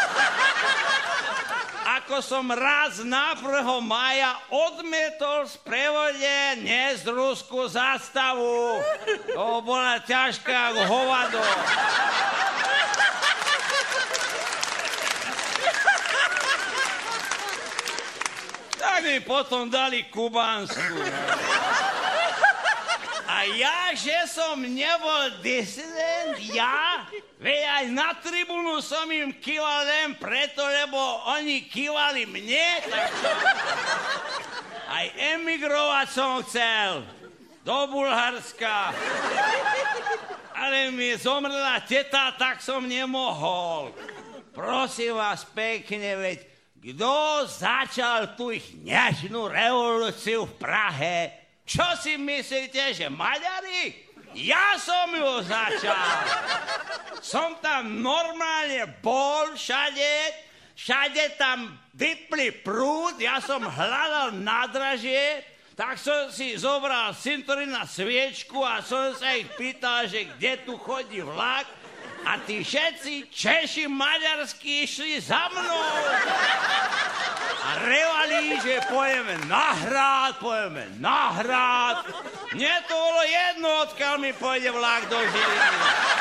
ako som raz na 1. mája odmietol v sprevode niesť ruskú zástavu. To bola ťažká ako hovado. Tak mi potom dali kubánsku. A ja, že som nebol disident, ja? Veď aj na tribúnu som im kýval len preto, lebo oni kývali mne, tak čo? Aj emigrovať som chcel do Bulharska. Ale mi zomrela teta, tak som nemohol. Prosím vás pekne, veď kto začal tú ich nežnú revolúciu v Prahe? Čo si myslíte, že Maďari? Ja som ju začal. Som tam normálne bol všade tam vypli prúd, ja som hľadal nádražie, tak som si zobral cintorín na sviečku a som sa ich pýtal, že kde tu chodí vlak. A tí všetci Češi maďarskí išli za mnou. A revali, že pôjdeme na hrad. Mne to bolo jedno, odkiaľ mi pôjde vlak do Žiliny.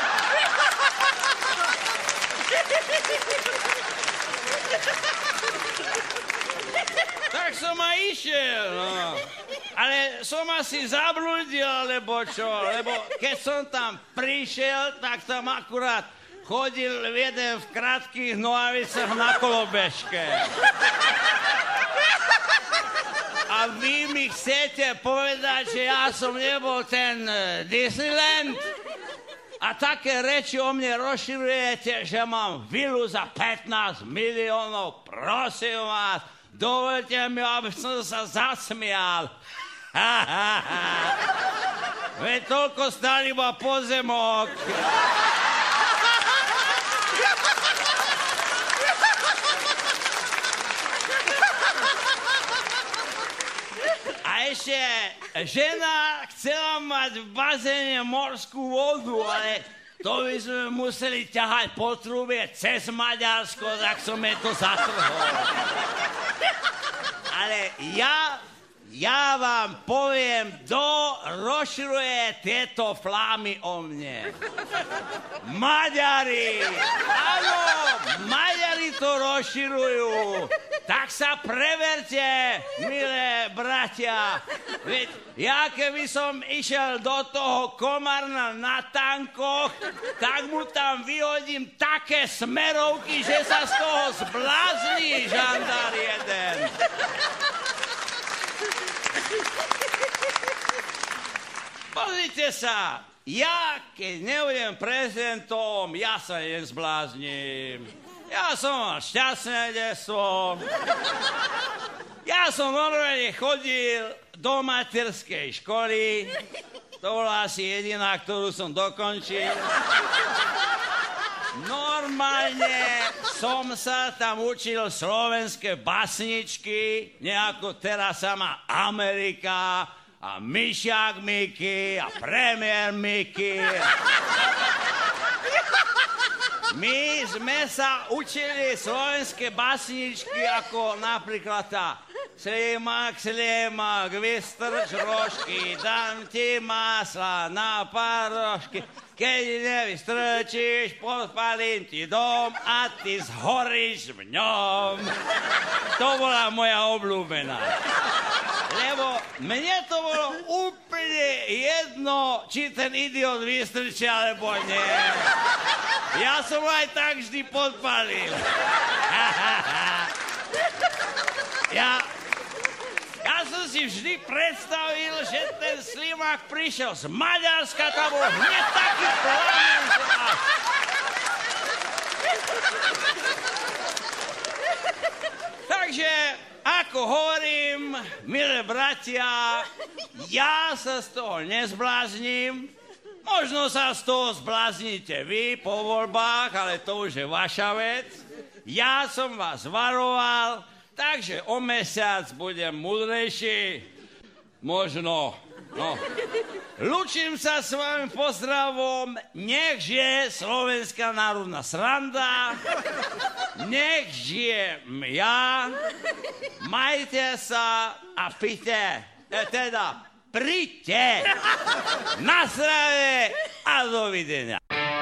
Tak som aj išiel, no. Ale som asi zablúdil, alebo čo? Lebo keď som tam prišiel, tak tam akurát chodil jeden v krátkých nohavicách na kolobežke. A vy mi chcete povedať, že ja som nebol ten Disneyland? A také reči o mne rozširujete, že mám vilu za 15 miliónov. Prosím vás, dovolte mi, aby som sa zasmial. Veď toľko stál iba pozemok. A ešte žena chcela mať v bazéne morskú vodu, ale to by sme museli ťahať po trube cez Maďarsko, tak som je to zatrhol. Ale ja vám poviem, kto rozširuje tieto flámy o mne. Maďari! Áno, Maďari to rozširujú. Tak sa preverte, milé bratia. Veď ja keby som išiel do toho Komárna na tankoch, tak mu tam vyhodím také smerovky, že sa z toho zblázní žandár jeden. Pozrite sa, ja keď nebudem prezidentom, ja sa nezblázním. Ja som mal šťastné detstvo. Ja som normálne chodil do materskej školy. To bola asi jediná, ktorú som dokončil. Normálne som sa tam učil slovenské basničky, nejako teraz sama Amerika a Myšiak Miky a premiér Miky. My sme sa učili slovenské basničky ako napríklad tá Slimak, vystrč rožky, dám ti masla na párošky. Keď nevystrčíš, podpalím ti dom a ty zhoríš v ňom. To bola moja obľúbená. Lebo mne to bolo úplne jedno, či ten idiot vystrčí, alebo nie. Ja som aj tak vždy podpalil. Ja som si vždy predstavil, že ten Slimák prišiel z Maďarska, tam bol hneď taký plamen. Takže, ako hovorím, milé bratia, ja sa z toho nezblázním. Možno sa z toho zbláznite vy po voľbách, ale to už je vaša vec. Ja som vás varoval, takže o mesiac budem múdrejší. Možno. No. Lúčim sa s vami pozdravom. Nech žije Slovenská národná sranda. Nech žijem ja. Majte sa a pite. Teda, príďte. Na zdravie a dovidenia.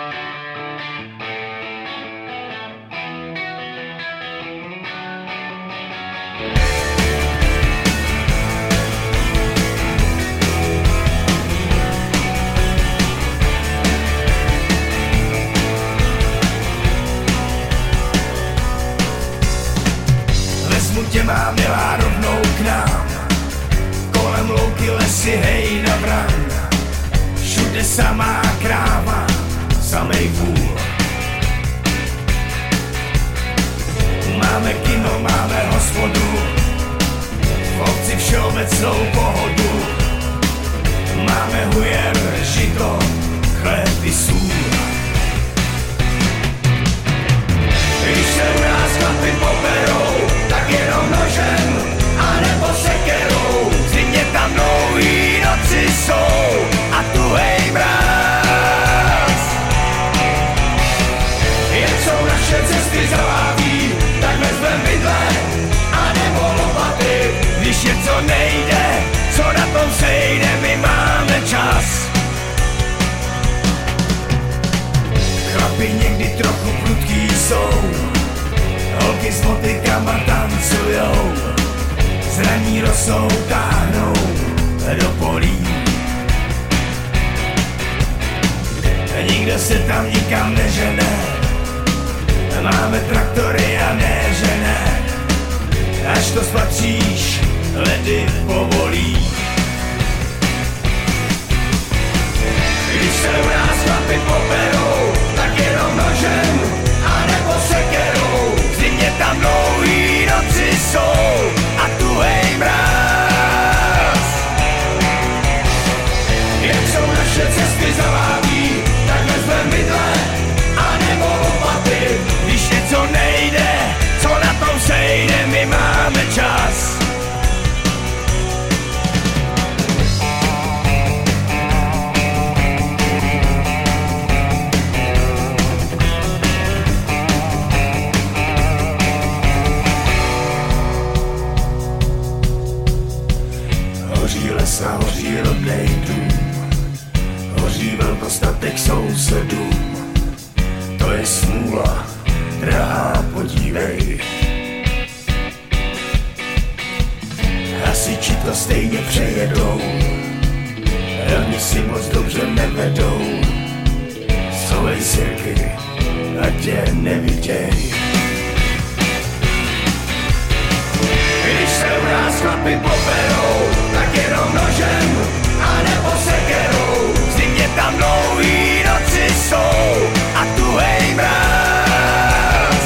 Tě má milá rovnou k nám, kolem louky lesy, hej na vran, všude samá kráva, samej vůl. Máme kino, máme hospodu, v obci všeobecnou pohodu, máme hujer, žito, chléb i sůl. Když se u nás chlapi poberou, tak jenom nožem, anebo sekerou. V zimě tam dlouhý noci jsou a tuhej mráz. Jak jsou naše cesty zaváví, tak vezmem vidle, anebo lopaty. Když něco nejde, co na tom sejde, my máme čas. Chlapi někdy trochu prudký jsou, holky s motykama tancujou, zraní rosou, táhnou do polí. Nikdo se tam nikam nežene, máme traktory a ne žene. Až to spatříš, ledy povolí. Když se u nás chlapi poberou, tak jenom nožem, anebo sekerou. V zimě tam dlouhý noci jsou a tuhej mráz. Jak jsou naše cesty zaváví, tak vezmem vidle, anebo lopaty. Když něco nejde, co na tom sejde, my máme čas. Hoří rodnej dům, hoří velkostatek sousedů. To je smůla, drahá, podívej. Hasiči to stejně přejedou, oni si moc dobře nevedou. Schovej sirky, ať tě neviděj. Když se u nás chlapi poberou, tak jenom nožem, anebo sekerou. V zimě tam dlouhý noci jsou a tuhej mráz.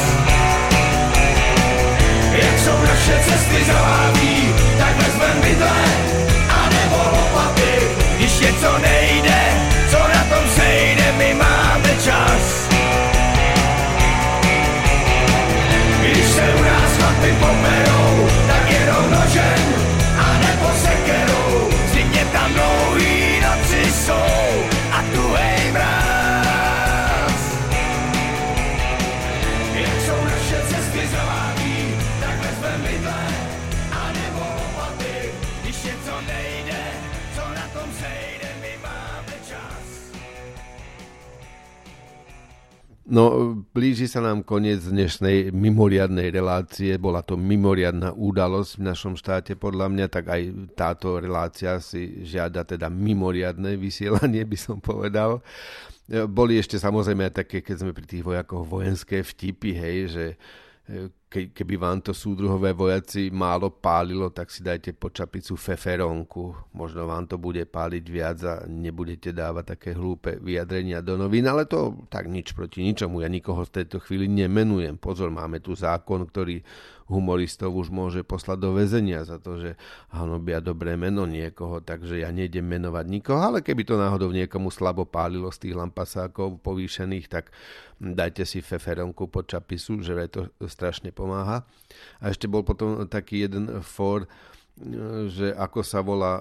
Jak jsou naše cesty zaváví, tak vezmem vidle, anebo lopaty. Když něco nejde, co na tom sejde, my máme čas. No, blíži sa nám koniec dnešnej mimoriadnej relácie. Bola to mimoriadna udalosť v našom štáte, podľa mňa, tak aj táto relácia si žiada teda mimoriadne vysielanie, by som povedal. Boli ešte samozrejme aj také, keď sme pri tých vojakoch, vojenské vtipy, hej, že keby vám to súdruhové vojaci málo pálilo, tak si dajte pod čapicu feferónku. Možno vám to bude páliť viac a nebudete dávať také hlúpe vyjadrenia do novín, ale to tak nič proti ničomu. Ja nikoho v tejto chvíli nemenujem. Pozor, máme tu zákon, ktorý humoristov už môže poslať do väzenia za to, že hanobia dobré meno niekoho, takže ja nejdem menovať nikoho, ale keby to náhodou niekomu slabo pálilo z tých lampasákov povýšených, tak dajte si feferónku pod čapisu, že to strašne pomáha. A ešte bol potom taký jeden fór, že ako sa volá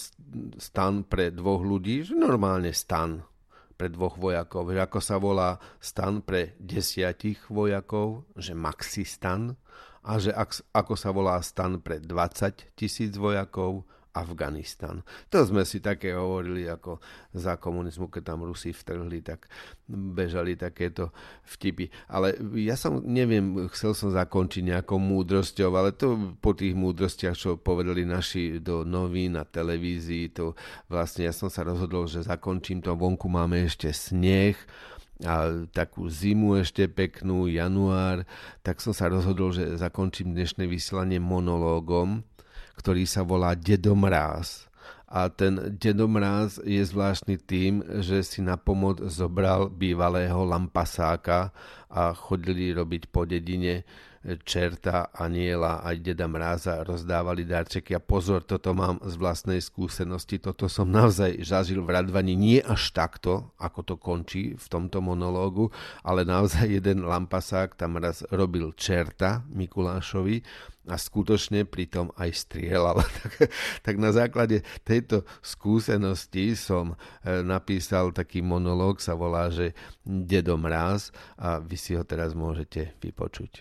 stan pre dvoch ľudí, že normálne stan pre dvoch vojakov, že ako sa volá stan pre 10 vojakov, že maxistan, a že ako sa volá stan pre 20 000 vojakov, Afganistan. To sme si také hovorili, ako za komunizmu, keď tam Rusi vtrhli, tak bežali takéto vtipy. Ale ja neviem, chcel som zakončiť nejakou múdrosťou, ale to po tých múdrostiach, čo povedali naši do novín a televízii, to vlastne ja som sa rozhodol, že zakončím to. Vonku máme ešte sneh a takú zimu ešte peknú, január, tak som sa rozhodol, že zakončím dnešné vysielanie monológom, ktorý sa volá Dedo Mráz. A ten Dedo Mráz je zvláštny tým, že si na pomoc zobral bývalého lampasáka a chodili robiť po dedine čerta, aniela aj Deda Mráza, rozdávali darčeky. A pozor, toto mám z vlastnej skúsenosti, toto som naozaj zažil v Radvani, nie až takto, ako to končí v tomto monológu, ale naozaj jeden lampasák tam raz robil čerta Mikulášovi a skutočne pritom aj strieľal. Tak na základe tejto skúsenosti som napísal taký monológ, sa volá, že Dedo Mráz, a vy si ho teraz môžete vypočuť.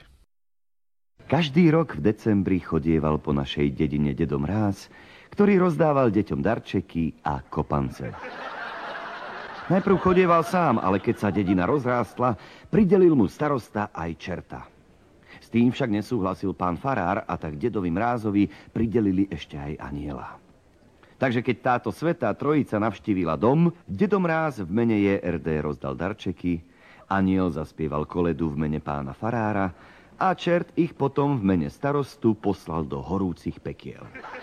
Každý rok v decembri chodieval po našej dedine Dedo Mráz, ktorý rozdával deťom darčeky a kopance. Najprv chodieval sám, ale keď sa dedina rozrástla, pridelil mu starosta aj čerta. S tým však nesúhlasil pán farár a tak Dedovi Mrázovi pridelili ešte aj aniela. Takže keď táto svätá trojica navštívila dom, Dedo Mráz v mene JRD rozdal darčeky, aniel zaspieval koledu v mene pána farára a čert ich potom v mene starostu poslal do horúcich pekiel.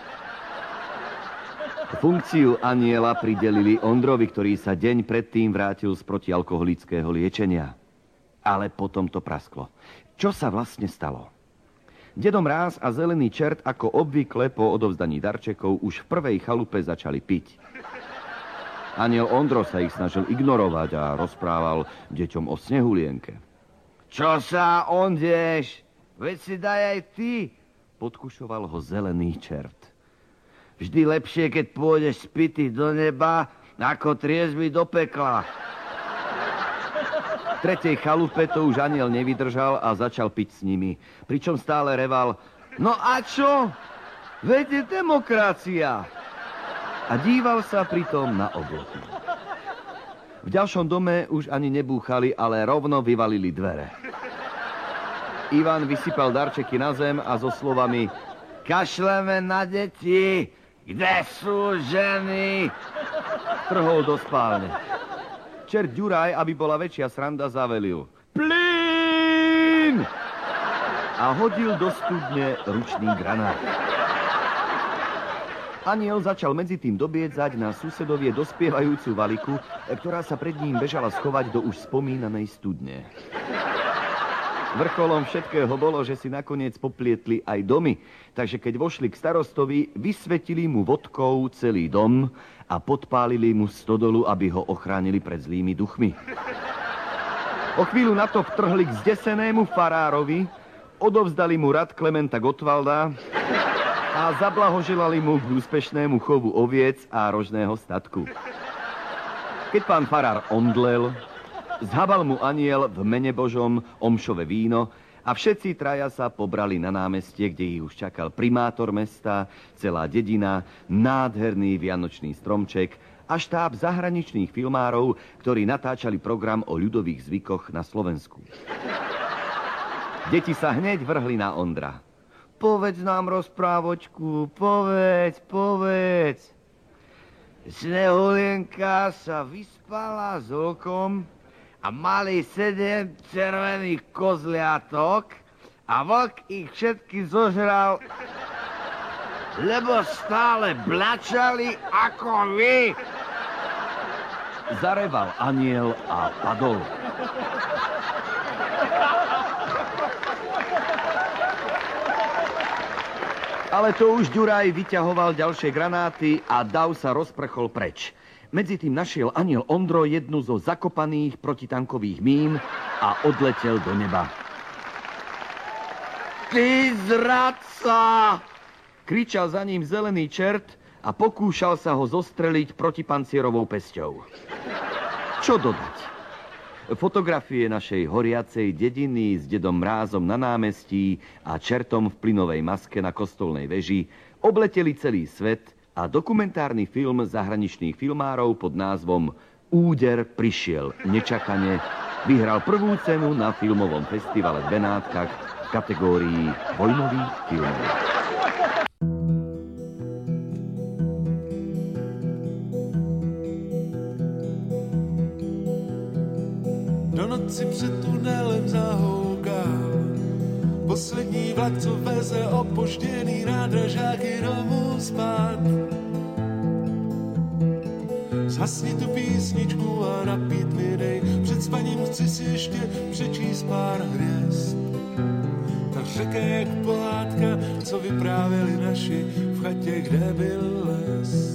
Funkciu aniela pridelili Ondrovi, ktorý sa deň predtým vrátil z protialkoholického liečenia. Ale potom to prasklo. Čo sa vlastne stalo? Dedo Mráz a zelený čert ako obvykle po odovzdaní darčekov už v prvej chalupe začali piť. Aniel Ondro sa ich snažil ignorovať a rozprával deťom o snehulienke. Čo sa ondieš? Veď si daj aj ty, podkušoval ho zelený čert. Vždy lepšie, keď pôjdeš spitý do neba, ako triezvy do pekla. V tretej chalupe to už aniel nevydržal a začal piť s nimi, pričom stále reval: no a čo? Veď je demokracia. A díval sa pritom na oblohu. V ďalšom dome už ani nebúchali, ale rovno vyvalili dvere. Ivan vysypal darčeky na zem a so slovami: kašleme na deti, kde sú ženy, trhol do spálne. Čert Ďuraj, aby bola väčšia sranda, zavelil: plyn! A hodil do studne ručný granát. Aniel začal medzi tým dobiedzať na susedovie dospievajúcu Valiku, ktorá sa pred ním bežala schovať do už spomínanej studne. Vrcholom všetkého bolo, že si nakoniec poplietli aj domy, takže keď vošli k starostovi, vysvetili mu vodkou celý dom a podpálili mu stodolu, aby ho ochránili pred zlými duchmi. O chvíľu na to vtrhli k zdesenému farárovi, odovzdali mu rad Klementa Gottwalda a zablahoželali mu k úspešnému chovu oviec a rožného statku. Keď pán farár omdlel, zhabal mu aniel v mene Božom omšové víno a všetci traja sa pobrali na námestie, kde ich už čakal primátor mesta, celá dedina, nádherný vianočný stromček a štáb zahraničných filmárov, ktorí natáčali program o ľudových zvykoch na Slovensku. Deti sa hneď vrhli na Ondra. Povedz nám rozprávočku, povedz. Snehulienka sa vyspala s vlkom a mali 7 červených kozliatok a vlk ich všetky zožral, lebo stále blačali ako vy. Zareval anjel a padol. Ale to už Ďuraj vyťahoval ďalšie granáty a dav sa rozprchol preč. Medzitým našiel anjel Ondro jednu zo zakopaných protitankových mín a odletel do neba. Ty zradca! Kričal za ním zelený čert a pokúšal sa ho zostreliť protipancierovou pesťou. Čo dodať? Fotografie našej horiacej dediny s dedom Mrázom na námestí a čertom v plynovej maske na kostolnej veži obleteli celý svet a dokumentárny film zahraničných filmárov pod názvom Úder prišiel nečakane vyhral prvú cenu na filmovom festivale v Benátkach v kategórii vojnových filmov. Do noci před tunelem zahouká poslední vlak, co veze opožděný nádražáky domů spát. Zhasni tu písničku a napít mi dej, před spaním chci si ještě přečíst pár hvězd. Ta řeka jak pohádka, co vyprávěli naši v chatě, kde byl les.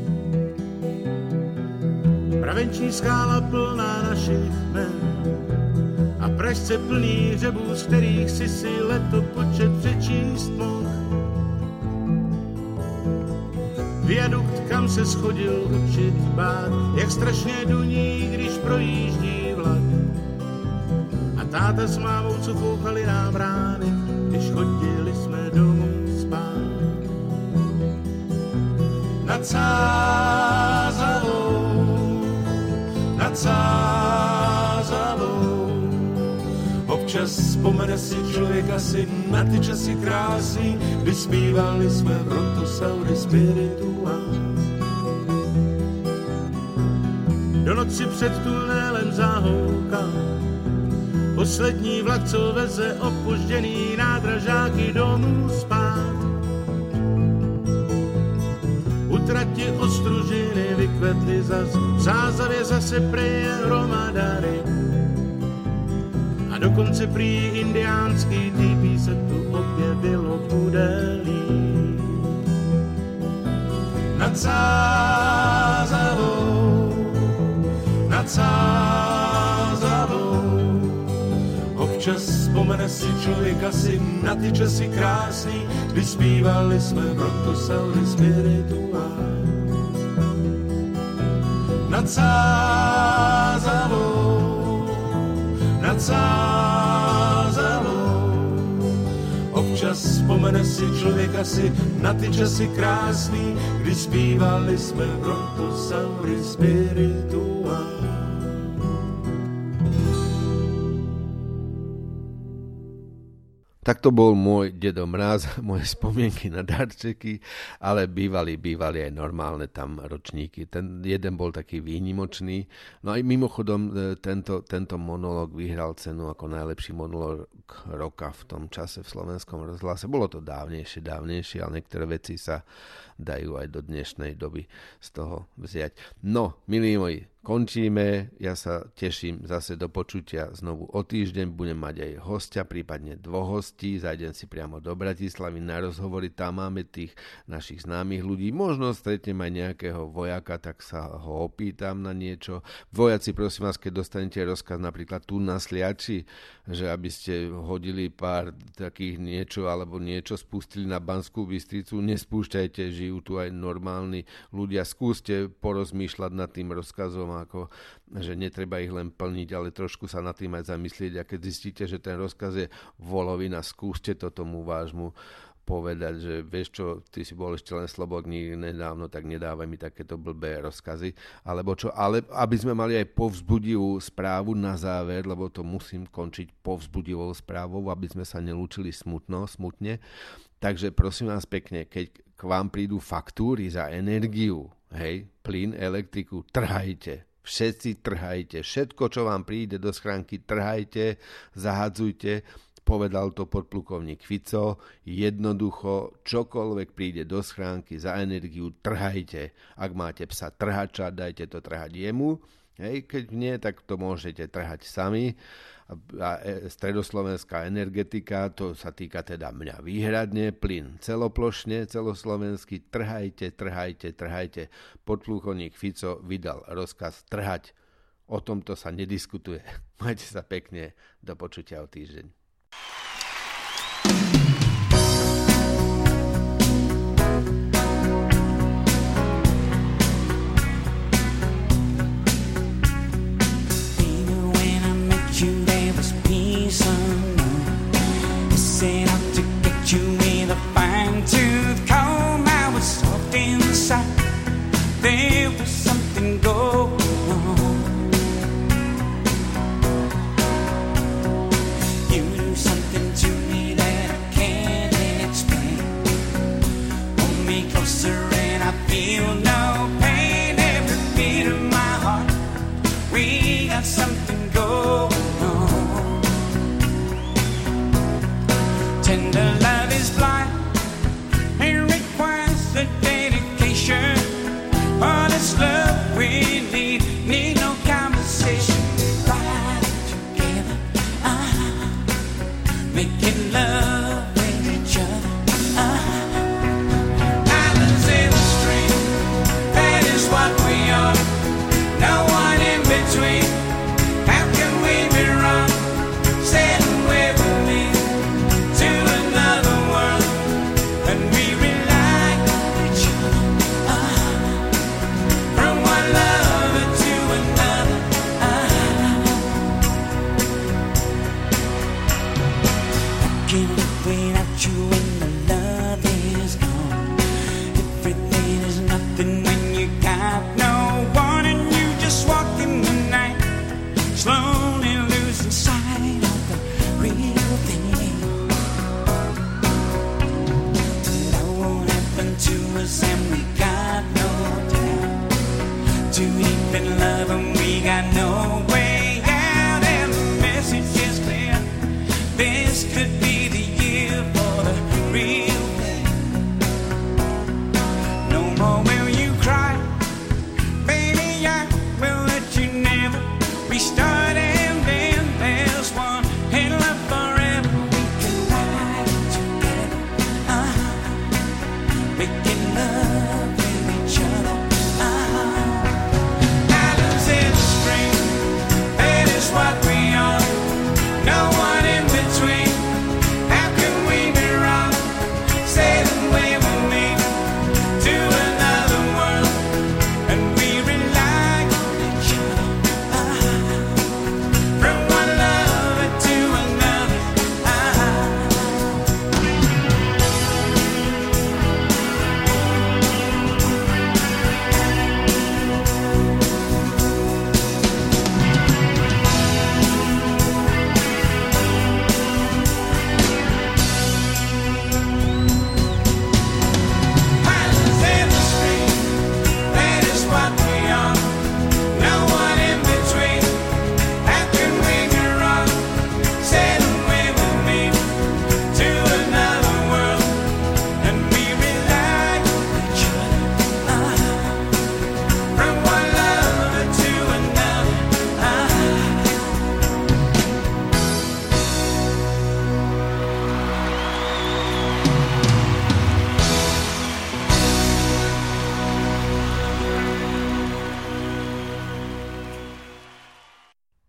Mravenčí skála plná našich jmen a Pražce plný hřebů, z kterých si letopočet přečíst mohl. Viadukt, kam se schodil učit bát, jak strašně duní, když projíždí vlak. A táta s mámou, co fouchali nám rány, když chodili jsme domů spát. Nad Sázavou. Občas vzpomene si člověk asi na ty časy krásný, kdy zpívali jsme Brontosaurus spirituál. Do noci před tunelem zahouká poslední vlak, co veze opožděný nádražáky domů spát. U trati Ostružiny vykvetly zas, v Sázavě zase preje hromadary. A dokonce prý indiánský týpí se tu objevilo pudelí. Nad Sázavou, občas vzpomene si člověk asi na ty časy krásný, kdy zpívali jsme Brontosaurus spirituál. Nad Sázavou, občas vzpomene si člověk asi na ty časy krásný, kdy zpívali jsme Brontosaurus spirituál. Tak to bol môj Dedo Mráz, moje spomienky na darčeky, ale bývali aj normálne tam ročníky. Ten jeden bol taký výnimočný. No aj mimochodom tento monológ vyhral cenu ako najlepší monológ roka v tom čase v Slovenskom rozhlase. Bolo to dávnejšie, ale niektoré veci sa dajú aj do dnešnej doby z toho vziať. No, milí moji, končíme, ja sa teším zase do počutia znovu o týždeň, budem mať aj hostia, prípadne 2 hostí, zajdem si priamo do Bratislavy na rozhovory, tam máme tých našich známych ľudí, možno stretnem aj nejakého vojaka, tak sa ho opýtam na niečo. Vojaci, prosím vás, keď dostanete rozkaz napríklad tu na Sliači, že aby ste hodili pár takých niečo alebo niečo spustili na Banskú Bystricu, nespúšťajte, žijú tu aj normálni ľudia, skúste porozmýšľať nad tým rozkazom, ako, že netreba ich len plniť, ale trošku sa nad tým aj zamyslieť, a keď zistíte, že ten rozkaz je volovina, skúste to tomu vášmu povedať, že vieš čo, ty si bol ešte len slobodný nedávno, tak nedávaj mi takéto blbé rozkazy, alebo čo, ale aby sme mali aj povzbudivú správu na záver, lebo to musím končiť povzbudivou správou, aby sme sa nelúčili smutne. Takže prosím vás pekne, keď k vám prídu faktúry za energiu, hej, plyn, elektriku, trhajte. Všetci trhajte. Všetko, čo vám príde do schránky, trhajte, zahadzujte. Povedal to podplukovník Fico, jednoducho, čokoľvek príde do schránky za energiu, trhajte. Ak máte psa trhača, dajte to trhať jemu. Hej, keď nie, tak to môžete trhať sami. A stredoslovenská energetika, to sa týka teda mňa výhradne, plyn celoplošne, celoslovenský, trhajte. Podplukovník Fico vydal rozkaz trhať. O tomto sa nediskutuje. Majte sa pekne, do počutia o týždeň. Set out to get you with a fine-tooth comb. I was soft inside. There was something going on. You do something to me that I can't explain. Hold me closer and I feel no pain. Every beat of my heart, we got something going on. Tender love is blind, it requires a dedication. Honest love we need no conversation. Right together, making love with each other. Islands in the stream, that is what we are. No one in between. How can we be wrong? Said away with me to another world, and we rely on each other. From one lover to another. I can't live without you when the love is gone. Everything is nothing when you got no one, and you just walk in the night, slowly losing sight of the real thing. To us and we got no doubt. Too deep in love and we got no